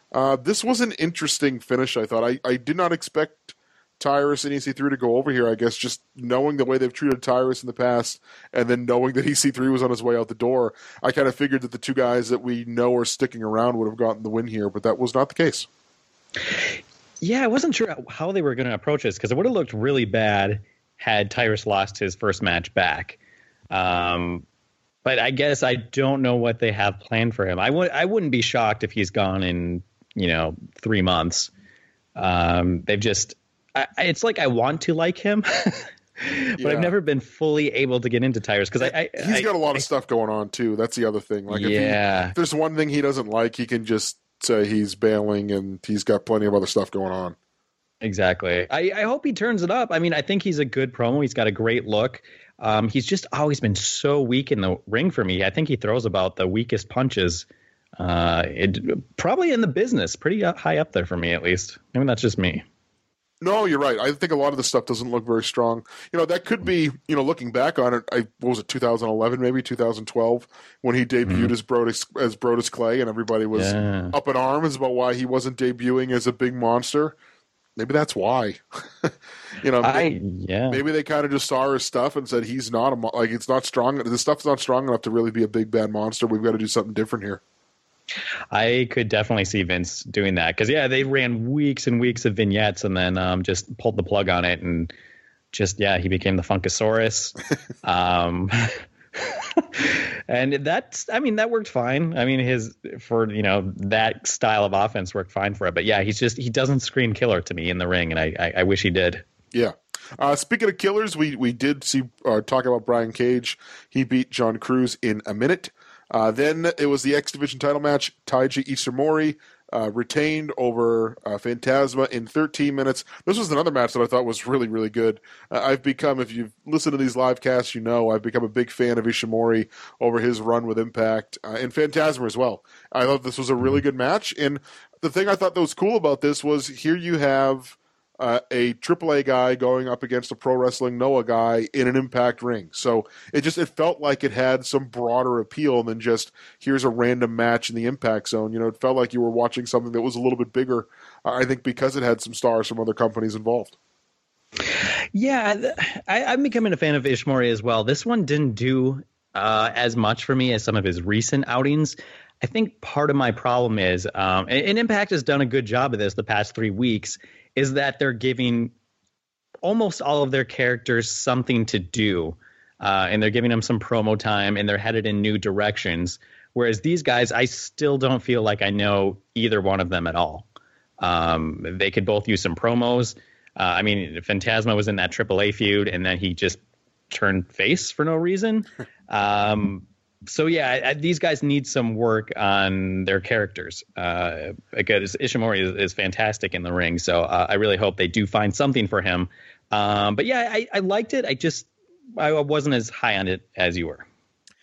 A: This was an interesting finish, I thought. I did not expect Tyrus and EC3 to go over here, I guess, just knowing the way they've treated Tyrus in the past and then knowing that EC3 was on his way out the door. I kind of figured that the two guys that we know are sticking around would have gotten the win here, but that was not the case.
B: Yeah, I wasn't sure how they were going to approach this because it would have looked really bad had Tyrus lost his first match back. But I guess I don't know what they have planned for him. I wouldn't be shocked if he's gone in 3 months. They've just it's like I want to like him, but I've never been fully able to get into Tyrus because
A: he's got a lot of stuff going on too. That's the other thing. Like if there's one thing he doesn't like, he can just say he's bailing, and he's got plenty of other stuff going on.
B: Exactly. I hope he turns it up. I mean, I think he's a good promo. He's got a great look. He's just always been so weak in the ring for me. I think he throws about the weakest punches. Probably in the business, pretty high up there for me, at least. I mean, that's just me.
A: No, you're right. I think a lot of the stuff doesn't look very strong. That could be, looking back on it, what was it, 2011, maybe 2012, when he debuted as Brodus Clay, and everybody was up in arms about why he wasn't debuting as a big monster. Maybe that's why. Maybe they kind of just saw his stuff and said he's not it's not strong. This stuff's not strong enough to really be a big bad monster. We've got to do something different here.
B: I could definitely see Vince doing that because they ran weeks and weeks of vignettes and then just pulled the plug on it and he became the Funkasaurus. And that worked fine. I mean, that style of offense worked fine for it. But yeah, he doesn't scream killer to me in the ring, and I wish he did.
A: Yeah. Speaking of killers, we did see talk about Brian Cage. He beat John Cruz in a minute. Then it was the X Division title match. Taiji Ishimori retained over Phantasma in 13 minutes. This was another match that I thought was really, really good. I've become, if you've listened to these live casts, I've become a big fan of Ishimori over his run with Impact and Phantasma as well. I thought this was a really good match. And the thing I thought that was cool about this was here you have a AAA guy going up against a Pro Wrestling Noah guy in an Impact ring. So it felt like it had some broader appeal than just here's a random match in the Impact Zone. It felt like you were watching something that was a little bit bigger, I think because it had some stars from other companies involved.
B: Yeah, I'm becoming a fan of Ishimori as well. This one didn't do as much for me as some of his recent outings. I think part of my problem is, and Impact has done a good job of this the past 3 weeks, is that they're giving almost all of their characters something to do, and they're giving them some promo time, and they're headed in new directions. Whereas these guys, I still don't feel like I know either one of them at all. They could both use some promos. I mean, Phantasma was in that AAA feud, and then he just turned face for no reason. So yeah, these guys need some work on their characters. Because Ishimori is fantastic in the ring, so I really hope they do find something for him. But yeah, I liked it. I wasn't as high on it as you were.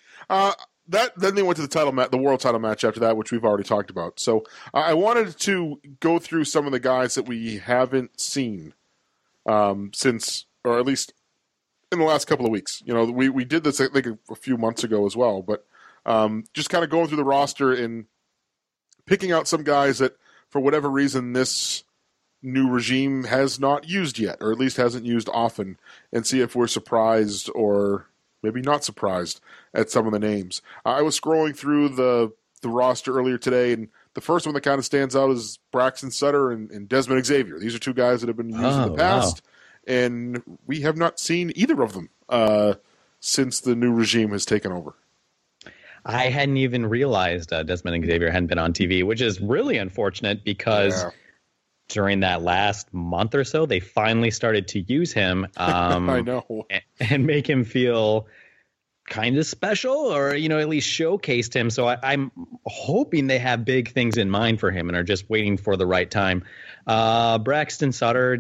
A: Then they went to the world title match after that, which we've already talked about. So I wanted to go through some of the guys that we haven't seen since, or at least in the last couple of weeks. We did this, I think, a few months ago as well, but just kind of going through the roster and picking out some guys that, for whatever reason, this new regime has not used yet, or at least hasn't used often, and see if we're surprised or maybe not surprised at some of the names. I was scrolling through the roster earlier today, and the first one that kind of stands out is Braxton Sutter and Desmond Xavier. These are two guys that have been used in the past. Wow. And we have not seen either of them since the new regime has taken over.
B: I hadn't even realized Desmond Xavier hadn't been on TV, which is really unfortunate because during that last month or so, they finally started to use him.
A: I know.
B: And make him feel kind of special, or at least showcased him. So I'm hoping they have big things in mind for him and are just waiting for the right time. Braxton Sutter,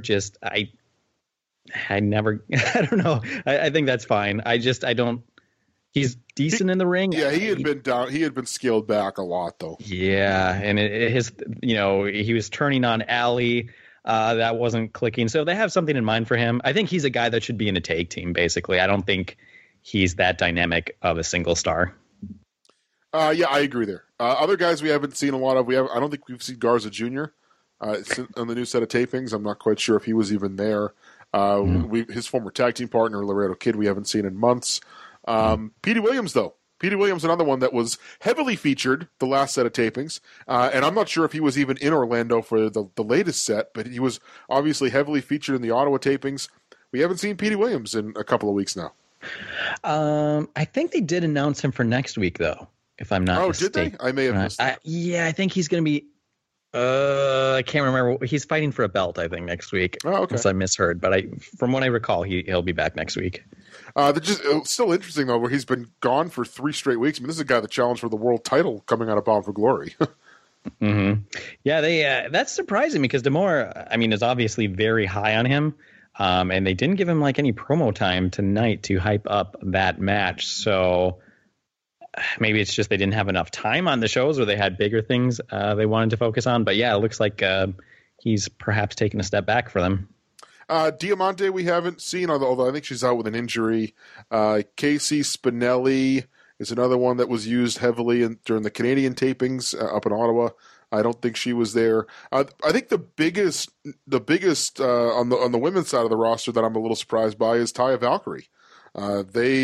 B: I don't know. I think that's fine. I don't. He's decent in the ring.
A: Yeah, he had been down. He had been scaled back a lot, though.
B: Yeah, and he was turning on Allie. That wasn't clicking. So they have something in mind for him. I think he's a guy that should be in a tag team. Basically, I don't think he's that dynamic of a single star.
A: Yeah, I agree there. Other guys we haven't seen a lot of. I don't think we've seen Garza Jr. On the new set of tapings. I'm not quite sure if he was even there. His former tag team partner, Laredo Kid, we haven't seen in months. Petey Williams, though. Petey Williams, another one that was heavily featured the last set of tapings. And I'm not sure if he was even in Orlando for the latest set, but he was obviously heavily featured in the Ottawa tapings. We haven't seen Petey Williams in a couple of weeks now.
B: I think they did announce him for next week, though, if I'm not mistaken.
A: Did they? I may have missed that.
B: Yeah, I think he's going to be I can't remember. He's fighting for a belt, I think, next week.
A: Oh, okay.
B: Unless I misheard. But from what I recall, he'll be back next week.
A: It's still interesting, though, where he's been gone for 3 straight weeks. I mean, this is a guy that challenged for the world title coming out of Bound for Glory.
B: Mm-hmm. Yeah, that's surprising because D'Amore, I mean, is obviously very high on him. And they didn't give him any promo time tonight to hype up that match. So maybe it's just they didn't have enough time on the shows or they had bigger things they wanted to focus on. But yeah, it looks like he's perhaps taken a step back for them.
A: Diamante we haven't seen, although I think she's out with an injury. Casey Spinelli is another one that was used heavily during the Canadian tapings up in Ottawa. I don't think she was there. I think the biggest on the women's side of the roster that I'm a little surprised by is Taya Valkyrie. Her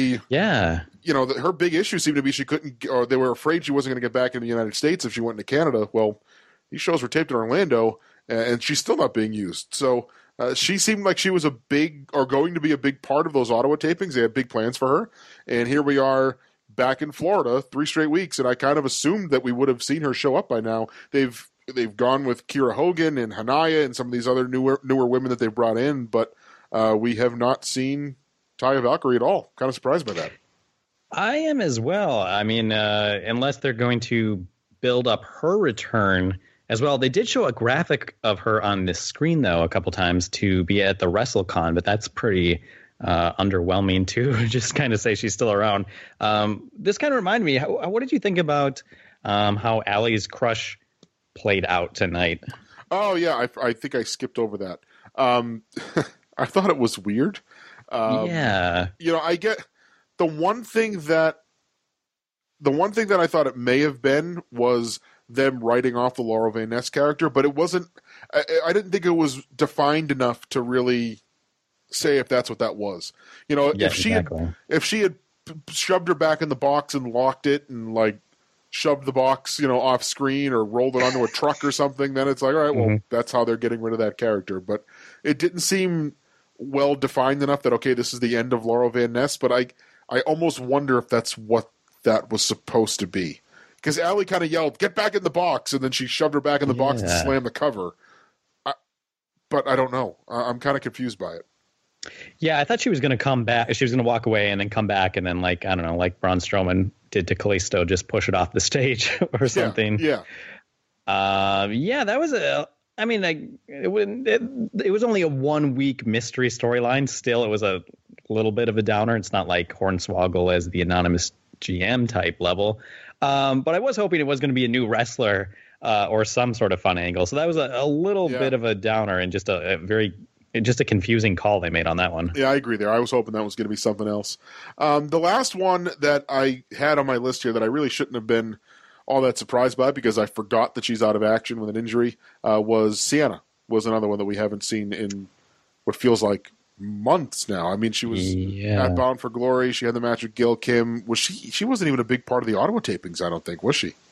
A: big issue seemed to be she couldn't, or they were afraid she wasn't going to get back in the United States if she went to Canada. Well, these shows were taped in Orlando, and she's still not being used. So she seemed like she was going to be a big part of those Ottawa tapings. They had big plans for her, and here we are back in Florida 3 straight weeks, and I kind of assumed that we would have seen her show up by now. They've gone with Kira Hogan and Hanaya and some of these other newer women that they've brought in, but we have not seen Taya Valkyrie at all. Kind of surprised by that.
B: I am as well. I mean, unless they're going to build up her return as well. They did show a graphic of her on this screen, though, a couple times to be at the WrestleCon, but that's pretty underwhelming to just kind of say she's still around. This kind of reminded me, what did you think about how Allie's crush played out tonight?
A: Oh, yeah, I think I skipped over that. I thought it was weird.
B: Yeah.
A: I get the one thing that I thought it may have been was them writing off the Laurel Van Ness character, but it wasn't. I didn't think it was defined enough to really say if that's what that was. If she had shoved her back in the box and locked it and shoved the box, off screen or rolled it onto a truck or something, then it's like, all right, well, that's how they're getting rid of that character. But it didn't seem well defined enough that, okay, this is the end of Laurel Van Ness, but I almost wonder if that's what that was supposed to be. Because Allie kind of yelled, "Get back in the box," and then she shoved her back in the box and slammed the cover. But I don't know. I'm kind of confused by it.
B: Yeah, I thought she was going to come back. She was going to walk away and then come back and then, I don't know, like Braun Strowman did to Kalisto, just push it off the stage or something.
A: Yeah.
B: That was it was only a 1 week mystery storyline. Still, it was a little bit of a downer. It's not like Hornswoggle as the anonymous GM type level. But I was hoping it was going to be a new wrestler or some sort of fun angle. So that was a little bit of a downer and just a confusing call they made on that one.
A: Yeah, I agree there. I was hoping that was going to be something else. The last one that I had on my list here that I really shouldn't have been all that surprised by because I forgot that she's out of action with an injury was Sienna. Was another one that we haven't seen in what feels like months now. I mean, she was at Bound for Glory. She had the match with Gil Kim. Was she wasn't even a big part of the Ottawa tapings, I don't think, was she?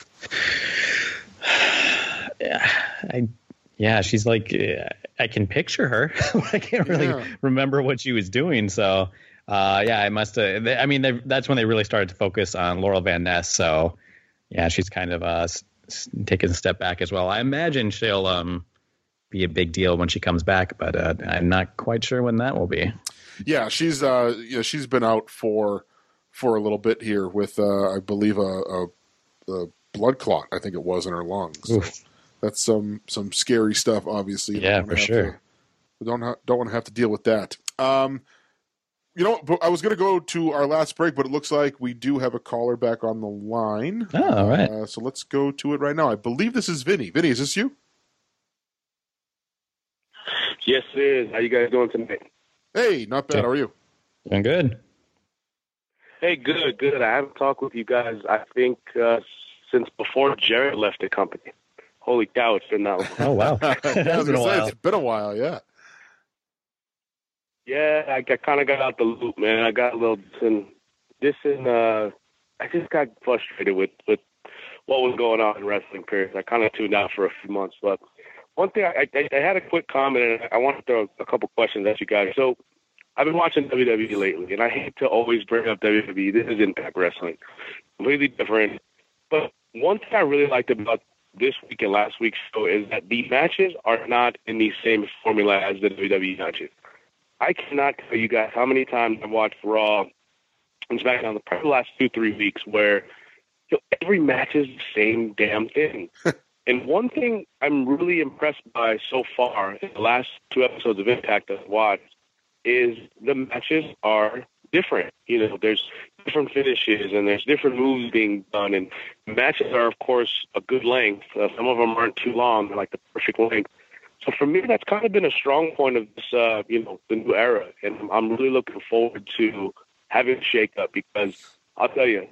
B: She's I can picture her. I can't really remember what she was doing. So, I must have. I mean, that's when they really started to focus on Laurel Van Ness. So, yeah, she's kind of taking a step back as well. I imagine she'll be a big deal when she comes back, but I'm not quite sure when that will be. Yeah,
A: she's she's been out for a little bit here with I believe a blood clot. I think it was in her lungs. So that's some scary stuff. Obviously,
B: yeah, for sure.
A: We don't want to have to deal with that. But I was going to go to our last break, but it looks like we do have a caller back on the line.
B: Oh, all right.
A: So let's go to it right now. I believe this is Vinny. Vinny, is this you?
G: Yes, it is. How you guys doing tonight?
A: Hey, not bad. How are you?
B: Doing good.
G: Hey, good. I haven't talked with you guys, I think, since before Jared left the company. Holy cow, it's been that long.
B: Oh, wow.
A: Yeah, I
B: It's
A: was
B: been a
A: gonna say,
B: while.
A: it's been a while, yeah.
G: Yeah, I kind of got out the loop, man. I got a little I just got frustrated with what was going on in wrestling, period. I kind of tuned out for a few months. But one thing, I had a quick comment, and I want to throw a couple questions at you guys. So I've been watching WWE lately, and I hate to always bring up WWE. This is Impact Wrestling. Completely different. But one thing I really liked about this week and last week's show is that the matches are not in the same formula as the WWE matches. I cannot tell you guys how many times I've watched Raw and SmackDown probably the last 2-3 weeks where every match is the same damn thing. And one thing I'm really impressed by so far in the last 2 episodes of Impact I've watched is the matches are different. There's different finishes and there's different moves being done, and matches are, of course, a good length. Some of them aren't too long; they're like the perfect length. So for me, that's kind of been a strong point of this, the new era, and I'm really looking forward to having a shake-up because I'll tell you,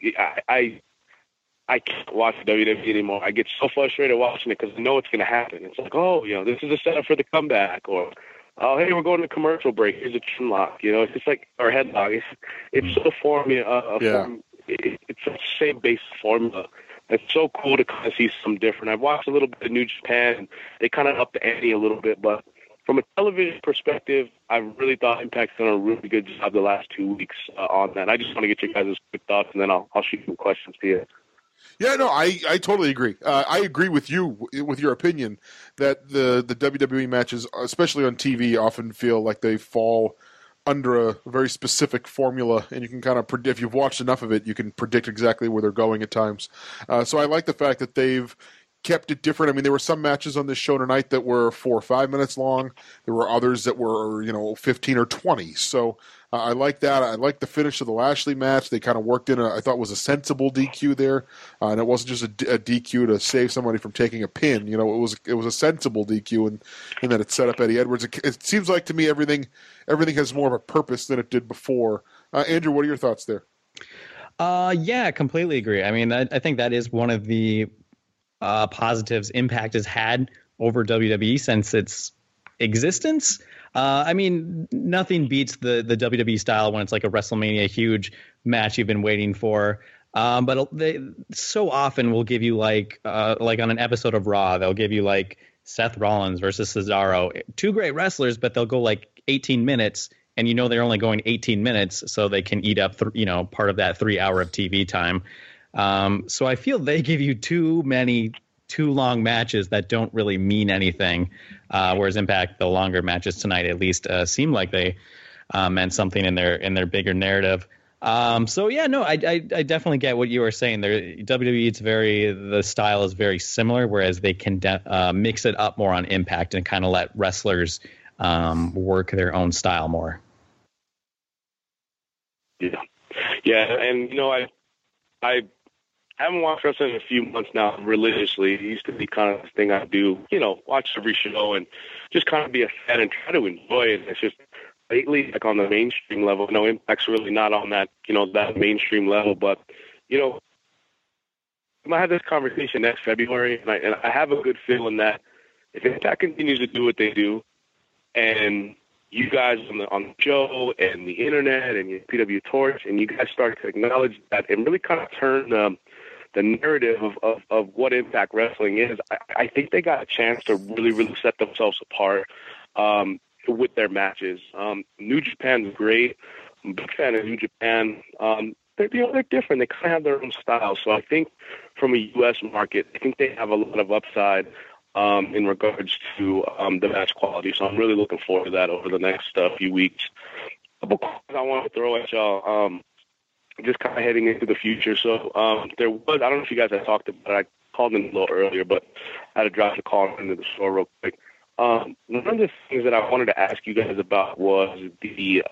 G: I can't watch WWE anymore. I get so frustrated watching it because I know it's going to happen. It's like, this is a setup for the comeback, or oh, hey, we're going to commercial break. Here's a chin lock. It's just like our headlock. It's so formula. It's the same basic formula. It's so cool to kind of see some different. I've watched a little bit of New Japan, and they kind of upped the ante a little bit. But from a television perspective, I really thought Impact's done a really good job the last 2 weeks on that. I just want to get your guys' quick thoughts, and then I'll shoot some questions to you.
A: Yeah, no, I totally agree. I agree with you, with your opinion, that the WWE matches, especially on TV, often feel like they fall under a very specific formula, and you can kind of predict, if you've watched enough of it, you can predict exactly where they're going at times. So I like the fact that they've kept it different. I mean, there were some matches on this show tonight that were 4 or 5 minutes long. There were others that were, 15 or 20. So I like that. I like the finish of the Lashley match. They kind of worked in I thought was a sensible DQ there, and it wasn't just a DQ to save somebody from taking a pin. It was a sensible DQ, and that it set up Eddie Edwards. It seems like to me everything has more of a purpose than it did before. Andrew, what are your thoughts there?
B: Yeah, completely agree. I mean, I think that is one of the positives Impact has had over WWE since its existence. I mean, nothing beats the WWE style when it's like a WrestleMania huge match you've been waiting for. But they so often will give you like on an episode of Raw, they'll give you like Seth Rollins versus Cesaro, 2 great wrestlers, but they'll go like 18 minutes, and they're only going 18 minutes, so they can eat up part of that 3 hour of TV time. So I feel they give you too long matches that don't really mean anything, whereas Impact, the longer matches tonight at least seem like they meant something in their bigger narrative. So yeah, no, I definitely get what you were saying there. WWE, the style is very similar, whereas they can mix it up more on Impact and kind of let wrestlers work their own style more.
G: Yeah, and I haven't watched wrestling in a few months now religiously. It used to be kind of the thing I do, watch every show and just kind of be a fan and try to enjoy it. It's just lately, like on the mainstream level, Impact's really not on that, that mainstream level. But, we might have this conversation next February, and I have a good feeling that if Impact continues to do what they do, and you guys on the show and the internet and your PW Torch, and you guys start to acknowledge that and really kind of turn the narrative of what Impact Wrestling is, I think they got a chance to really, really set themselves apart with their matches. New Japan's great. I'm a big fan of New Japan. They're different. They kind of have their own style. So I think from a U.S. market, I think they have a lot of upside in regards to the match quality. So I'm really looking forward to that over the next few weeks. A couple questions I want to throw at y'all, just kind of heading into the future. So there was, I don't know if you guys had talked about it. I called in a little earlier, but I had to drop the call into the show real quick. One of the things that I wanted to ask you guys about was the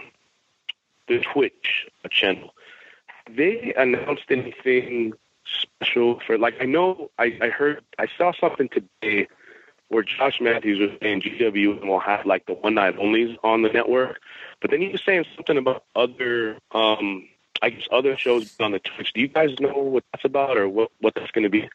G: Twitch channel. Have they announced anything special for, like, I know I saw something today where Josh Matthews was saying GW will have like the one night onlys on the network, but then he was saying something about other I guess, other shows on the Twitch. Do you guys know what that's about or what that's going to be?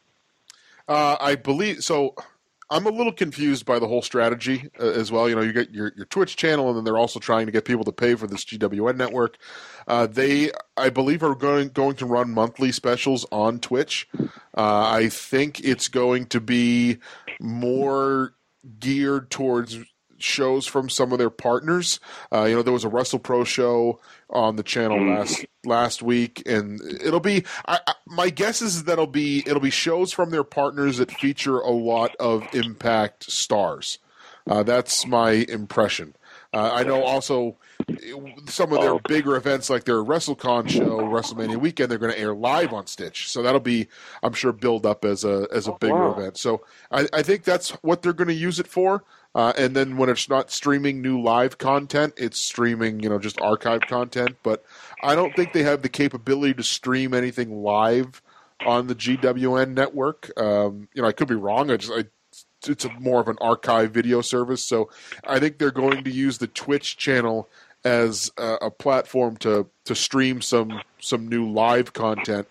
A: I believe so. I'm a little confused by the whole strategy as well. You get your Twitch channel, and then they're also trying to get people to pay for this GWN network. They, I believe, are going to run monthly specials on Twitch. I think it's going to be more geared towards shows from some of their partners. There was a WrestlePro show on the channel last week, and it'll be. My guess is that it'll be shows from their partners that feature a lot of Impact stars. That's my impression. I know also some of their bigger events, like their WrestleCon show, WrestleMania weekend, they're going to air live on Stitch. So that'll be, I'm sure, build up as a bigger event. So I think that's what they're going to use it for. And then when it's not streaming new live content, it's streaming, just archived content. But I don't think they have the capability to stream anything live on the GWN network. I could be wrong. It's more of an archive video service. So I think they're going to use the Twitch channel as a platform to stream some new live content.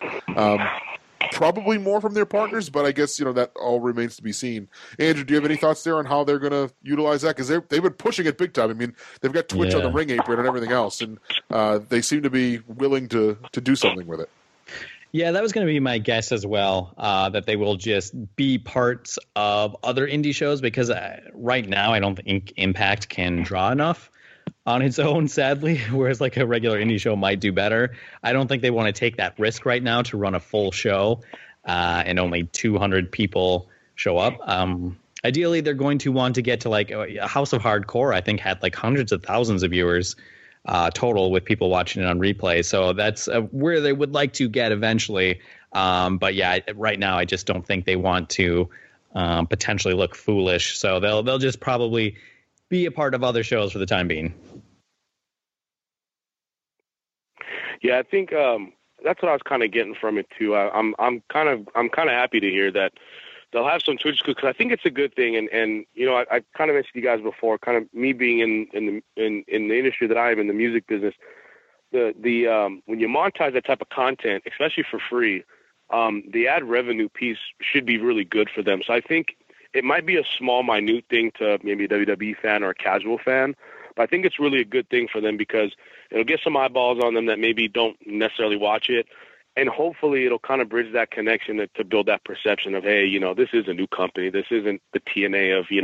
A: Probably more from their partners, but I guess that all remains to be seen. Andrew, do you have any thoughts there on how they're going to utilize that? Because they've been pushing it big time. I mean, they've got Twitch on the ring apron and everything else, and they seem to be willing to do something with it.
B: Yeah, that was going to be my guess as well, that they will just be parts of other indie shows, because right now I don't think Impact can draw enough on its own, sadly, whereas like a regular indie show might do better. I don't think they want to take that risk right now to run a full show and only 200 people show up. Ideally, they're going to want to get to like a House of Hardcore, I think, had like hundreds of thousands of viewers total, with people watching it on replay. So that's where they would like to get eventually. But yeah, right now I just don't think they want to potentially look foolish. So they'll just probably be a part of other shows for the time being.
G: Yeah, I think that's what I was kind of getting from it too. I'm kind of happy to hear that they'll have some Twitch, because I think it's a good thing. And I kind of mentioned you guys before, kind of me being in the industry that I am in, the music business. The when you monetize that type of content, especially for free, the ad revenue piece should be really good for them. So I think it might be a small, minute thing to maybe a WWE fan or a casual fan, but I think it's really a good thing for them, because it'll get some eyeballs on them that maybe don't necessarily watch it. And hopefully it'll kind of bridge that connection to build that perception of, hey, this is a new company. This isn't the TNA of,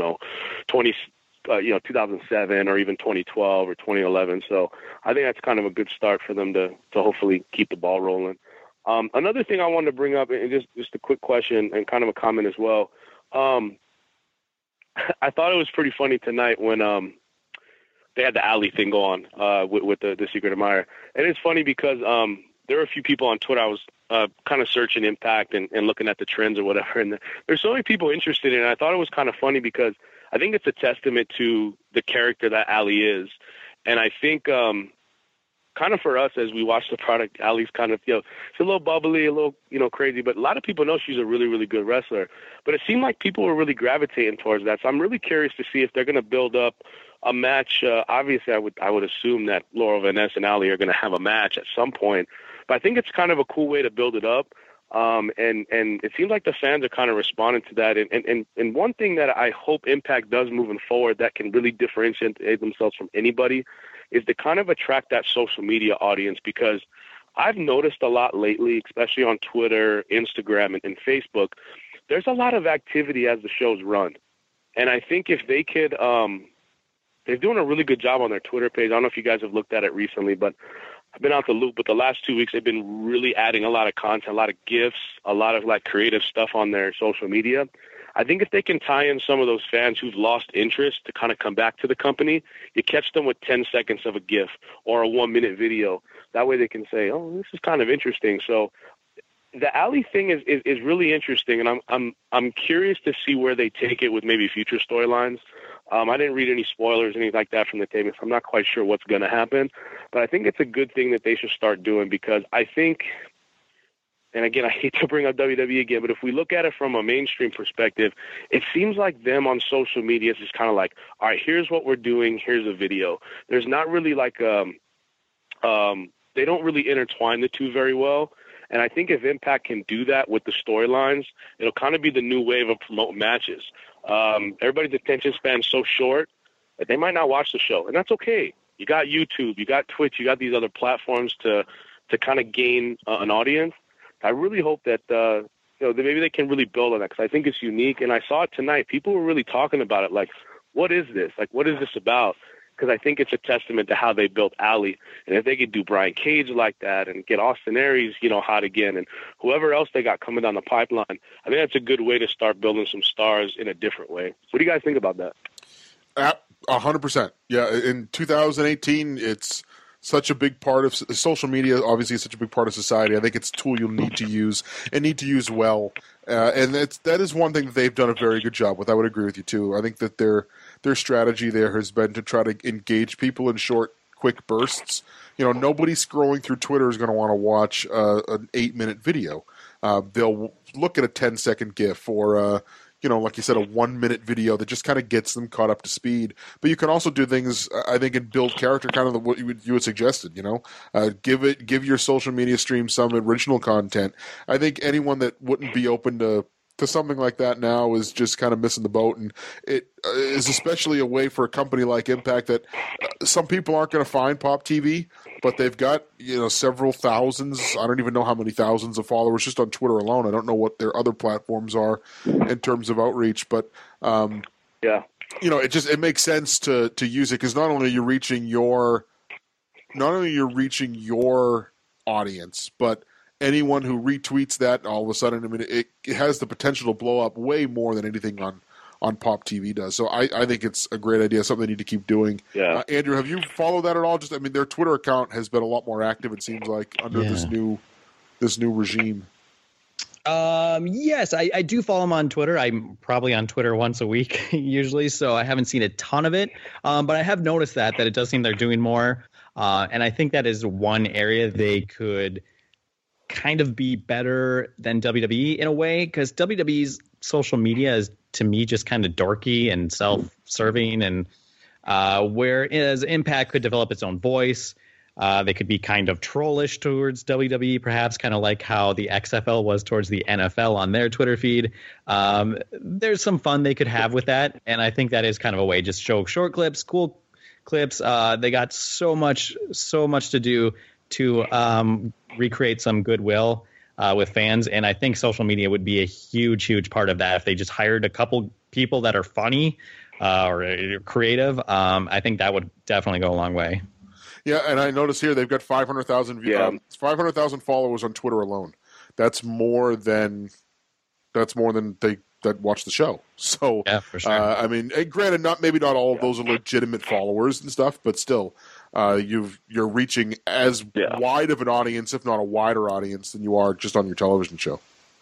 G: 2007 or even 2012 or 2011. So I think that's kind of a good start for them to hopefully keep the ball rolling. Another thing I wanted to bring up, and just a quick question and kind of a comment as well. I thought it was pretty funny tonight when they had the alley thing go on with the Secret Admirer. And it's funny because there were a few people on Twitter. I was kind of searching Impact and looking at the trends or whatever, and there's so many people interested in it. And I thought it was kind of funny because I think it's a testament to the character that Allie is. And I think kind of for us as we watch the product, Allie's kind of, she's a little bubbly, a little, crazy, but a lot of people know she's a really, really good wrestler. But it seemed like people were really gravitating towards that. So I'm really curious to see if they're going to build up a match. Obviously, I would assume that Laurel Van Ness and Allie are going to have a match at some point. But I think it's kind of a cool way to build it up. And it seems like the fans are kind of responding to that. And one thing that I hope Impact does moving forward that can really differentiate themselves from anybody is to kind of attract that social media audience, because I've noticed a lot lately, especially on Twitter, Instagram, and Facebook, there's a lot of activity as the shows run. And I think if they could, they're doing a really good job on their Twitter page. I don't know if you guys have looked at it recently, but I've been out the loop. But the last 2 weeks, they've been really adding a lot of content, a lot of GIFs, a lot of like creative stuff on their social media. I think if they can tie in some of those fans who've lost interest to kind of come back to the company, you catch them with 10 seconds of a GIF or a 1-minute video. That way they can say, oh, this is kind of interesting. So the Alley thing is really interesting, and I'm curious to see where they take it with maybe future storylines. I didn't read any spoilers, anything like that from the taping, so I'm not quite sure what's going to happen. But I think it's a good thing that they should start doing, because I think, and again, I hate to bring up WWE again, but if we look at it from a mainstream perspective, it seems like them on social media is just kind of like, all right, here's what we're doing, here's a video. There's not really like they don't really intertwine the two very well. And I think if Impact can do that with the storylines, it'll kind of be the new wave of promoting matches. Everybody's attention span is so short that they might not watch the show, and that's okay. You got YouTube, you got Twitch, you got these other platforms to kind of gain an audience. I really hope that that maybe they can really build on that, because I think it's unique. And I saw it tonight. People were really talking about it, like, what is this? Like, what is this about? Because I think it's a testament to how they built Allie. And if they could do Brian Cage like that and get Austin Aries, hot again, and whoever else they got coming down the pipeline, I think that's a good way to start building some stars in a different way. What do you guys think about that?
A: 100%. Yeah, in 2018, it's such a big part of social media. Obviously, it's such a big part of society. I think it's a tool you'll need to use and need to use well. And that is one thing that they've done a very good job with. I would agree with you too. I think that their strategy there has been to try to engage people in short, quick bursts. Nobody scrolling through Twitter is going to want to watch an 8-minute video. They'll look at a 10-second GIF or like you said, a 1-minute video that just kind of gets them caught up to speed. But you can also do things, I think, and build character, kind of what you had suggested. Give your social media stream some original content. I think anyone that wouldn't be open to something like that now is just kind of missing the boat, and it is especially a way for a company like Impact that some people aren't going to find Pop TV, but they've got several thousands. I don't even know how many thousands of followers just on Twitter alone. I don't know what their other platforms are in terms of outreach, but it makes sense to use it, because not only are you reaching your audience, but anyone who retweets that, all of a sudden, I mean, it has the potential to blow up way more than anything on Pop TV does. So I think it's a great idea, something they need to keep doing.
G: Yeah.
A: Andrew, have you followed that at all? Their Twitter account has been a lot more active, it seems like, under this new regime.
B: Yes, I do follow them on Twitter. I'm probably on Twitter once a week usually, so I haven't seen a ton of it. But I have noticed that it does seem they're doing more. And I think that is one area they could kind of be better than WWE in a way, because WWE's social media is, to me, just kind of dorky and self-serving, and whereas Impact could develop its own voice. They could be kind of trollish towards WWE, perhaps, kind of like how the XFL was towards the NFL on their Twitter feed. There's some fun they could have with that, and I think that is kind of a way. Just show short clips, cool clips. They got so much to do to recreate some goodwill with fans, and I think social media would be a huge part of that if they just hired a couple people that are funny or creative. I think that would definitely go a long way.
A: Yeah, and I notice here they've got 500,000 followers on Twitter alone. That's more than that watch the show. So
B: yeah, for sure.
A: I mean, granted, maybe not all of those are legitimate followers and stuff, but still, you're reaching as wide of an audience, if not a wider audience, than you are just on your television show.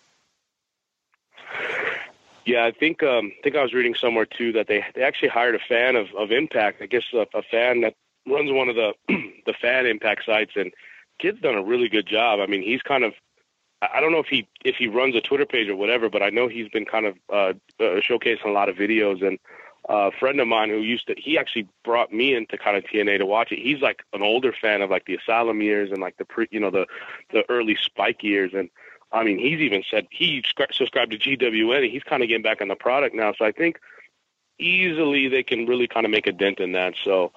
G: Yeah, I think I was reading somewhere too that they actually hired a fan of Impact. I guess a fan that runs one of the fan Impact sites, and kid's done a really good job. I mean, he's kind of, I don't know if he runs a Twitter page or whatever, but I know he's been kind of showcasing a lot of videos. And a friend of mine he actually brought me into kind of TNA to watch it. He's like an older fan of like the Asylum years and like the early Spike years. And I mean, he's even said he subscribed to GWN, and he's kind of getting back on the product now. So I think easily they can really kind of make a dent in that. So,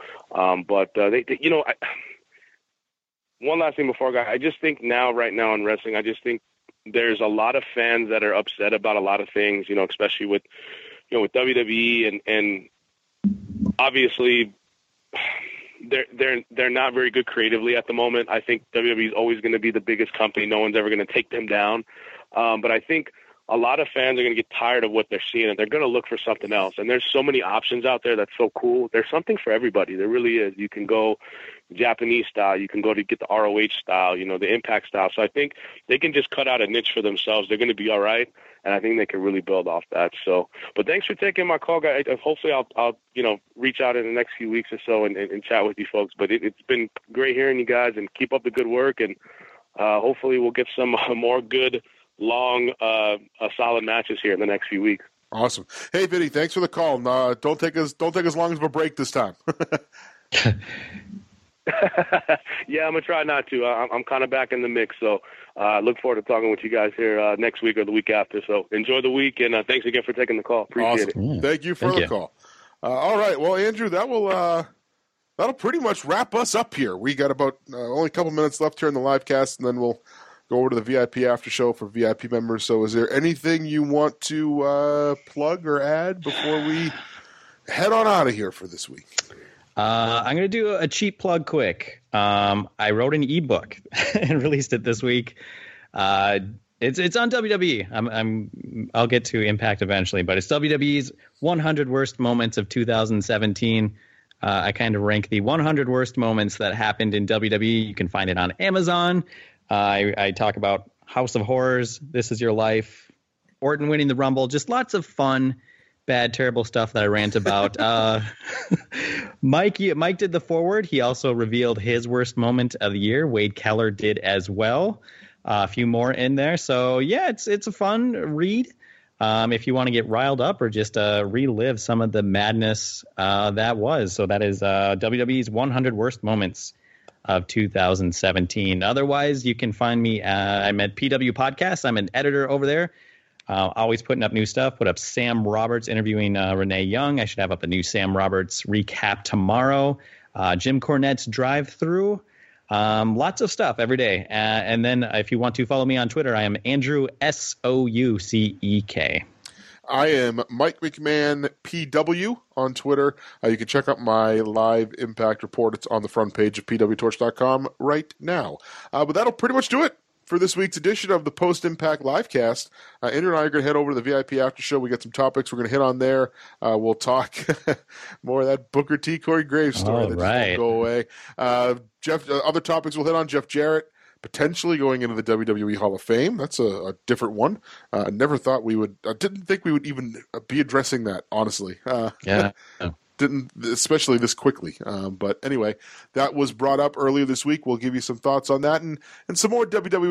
G: one last thing before I go, I just think right now in wrestling, I just think there's a lot of fans that are upset about a lot of things, especially with WWE, and obviously they're not very good creatively at the moment. I think WWE is always going to be the biggest company. No one's ever going to take them down. But I think a lot of fans are going to get tired of what they're seeing, and they're going to look for something else. And there's so many options out there that's so cool. There's something for everybody. There really is. You can go Japanese style. You can go to get the ROH style, the Impact style. So I think they can just cut out a niche for themselves. They're going to be all right, and I think they can really build off that. So, but thanks for taking my call, guys. Hopefully I'll reach out in the next few weeks or so and chat with you folks. But it's been great hearing you guys, and keep up the good work. And hopefully we'll get some more good, long, solid matches here in the next few weeks.
A: Awesome. Hey, Vinny, thanks for the call. Don't take as long as a break this time.
G: Yeah, I'm going to try not to. I'm kind of back in the mix, so I look forward to talking with you guys here next week or the week after. So enjoy the week, and thanks again for taking the call. Appreciate it.
A: Yeah. Thank you for the call. All right. Well, Andrew, that'll pretty much wrap us up here. We got about only a couple minutes left here in the live cast, and then we'll go over to the VIP after show for VIP members. So is there anything you want to plug or add before we head on out of here for this week?
B: I'm going to do a cheap plug quick. I wrote an ebook and released it this week. It's on WWE. I'll get to Impact eventually, but it's WWE's 100 worst moments of 2017. I kind of rank the 100 worst moments that happened in WWE. You can find it on Amazon. I talk about House of Horrors, This Is Your Life, Orton winning the Rumble, just lots of fun, bad, terrible stuff that I rant about. Mike did the foreword. He also revealed his worst moment of the year. Wade Keller did as well. A few more in there. So, yeah, it's a fun read. If you want to get riled up or just relive some of the madness that was. So that is WWE's 100 worst moments of 2017. Otherwise, you can find me. I'm at PW Podcast. I'm an editor over there. Always putting up new stuff. Put up Sam Roberts interviewing Renee Young. I should have up a new Sam Roberts recap tomorrow. Jim Cornette's drive-through. Lots of stuff every day. And then if you want to follow me on Twitter, I am Andrew Soucek.
A: I am Mike McMahon PW on Twitter. You can check out my live Impact report. It's on the front page of pwtorch.com right now. But that'll pretty much do it for this week's edition of the Post-Impact Livecast. Andrew and I are going to head over to the VIP After Show. We got some topics we're going to hit on there. We'll talk more of that Booker T. Corey Graves story that just won't go away. Other topics we'll hit on: Jeff Jarrett potentially going into the WWE Hall of Fame. That's a different one. Never thought we would. Didn't think we would even be addressing that, honestly.
B: Yeah.
A: Didn't, especially this quickly. But anyway, that was brought up earlier this week. We'll give you some thoughts on that and some more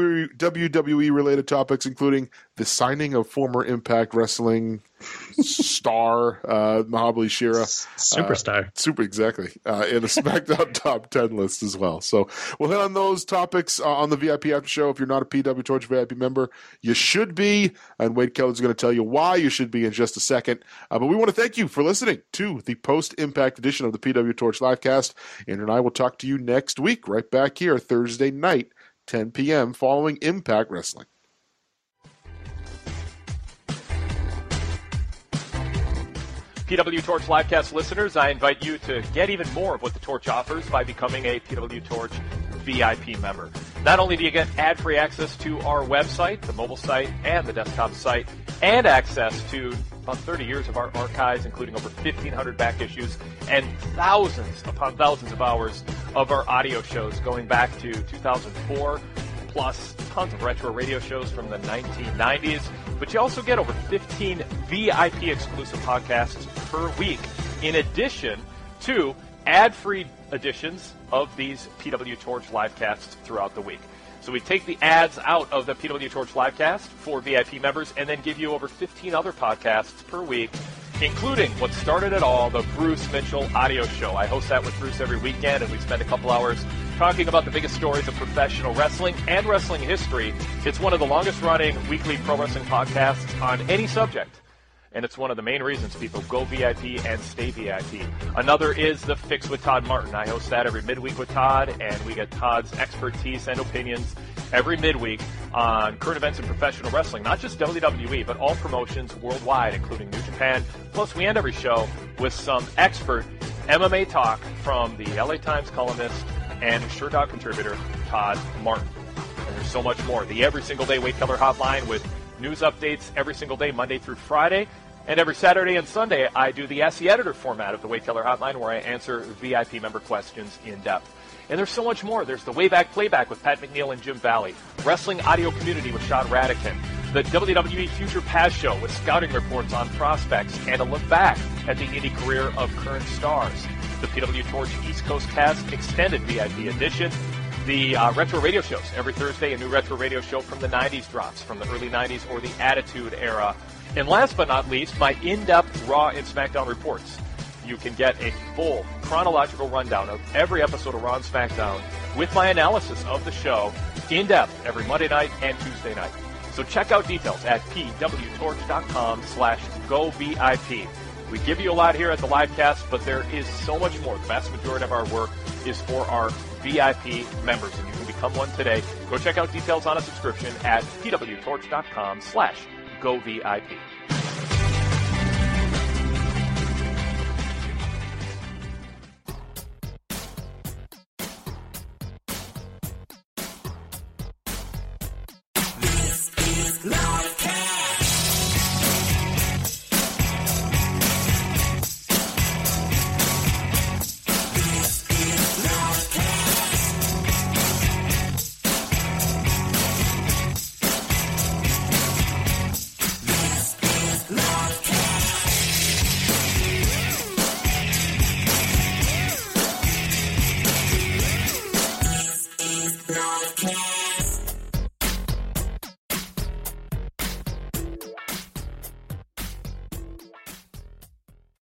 A: WWE related topics, including the signing of former Impact Wrestling star Mahabali Shera,
B: superstar,
A: exactly, in the SmackDown Top 10 list as well. So we'll hit on those topics on the VIP After Show. If you're not a PW Torch VIP member, you should be, and Wade Keller's going to tell you why you should be in just a second. But we want to thank you for listening to the post-Impact edition of the PW Torch Livecast. Andrew and I will talk to you next week, right back here Thursday night, 10 p.m. following Impact Wrestling.
C: PW Torch Livecast listeners, I invite you to get even more of what the Torch offers by becoming a PW Torch VIP member. Not only do you get ad-free access to our website, the mobile site, and the desktop site, and access to about 30 years of our archives, including over 1,500 back issues and thousands upon thousands of hours of our audio shows going back to 2004, plus tons of retro radio shows from the 1990s. But you also get over 15 VIP exclusive podcasts per week, in addition to ad-free editions of these PW Torch Livecasts throughout the week. So we take the ads out of the PW Torch Livecast for VIP members and then give you over 15 other podcasts per week, including what started it all, the Bruce Mitchell audio show. I host that with Bruce every weekend, and we spend a couple hours talking about the biggest stories of professional wrestling and wrestling history. It's one of the longest-running weekly pro wrestling podcasts on any subject, and it's one of the main reasons people go VIP and stay VIP. Another is The Fix with Todd Martin. I host that every midweek with Todd, and we get Todd's expertise and opinions every midweek on current events in professional wrestling, not just WWE, but all promotions worldwide, including New Japan. Plus, we end every show with some expert MMA talk from the LA Times columnist and SureDog contributor, Todd Martin. And there's so much more. The Every Single Day Wade Keller Hotline with news updates every single day, Monday through Friday. And every Saturday and Sunday, I do the Ask the Editor format of the Wade Keller Hotline, where I answer VIP member questions in depth. And there's so much more. There's the Wayback Playback with Pat McNeil and Jim Valley, Wrestling Audio Community with Sean Radican, the WWE Future Past Show with scouting reports on prospects and a look back at the indie career of current stars, the PW Torch East Coast Cast Extended VIP Edition, the retro radio shows. Every Thursday, a new retro radio show from the 90s drops, from the early 90s or the Attitude Era. And last but not least, my in-depth Raw and SmackDown reports. you can get a full chronological rundown of every episode of Raw and SmackDown with my analysis of the show in depth every Monday night and Tuesday night. So check out details at pwtorch.com/govip. We give you a lot here at the livecast, but there is so much more. The vast majority of our work is for our VIP members, and you can become one today. Go check out details on a subscription at pwtorch.com/govip.
H: This is live.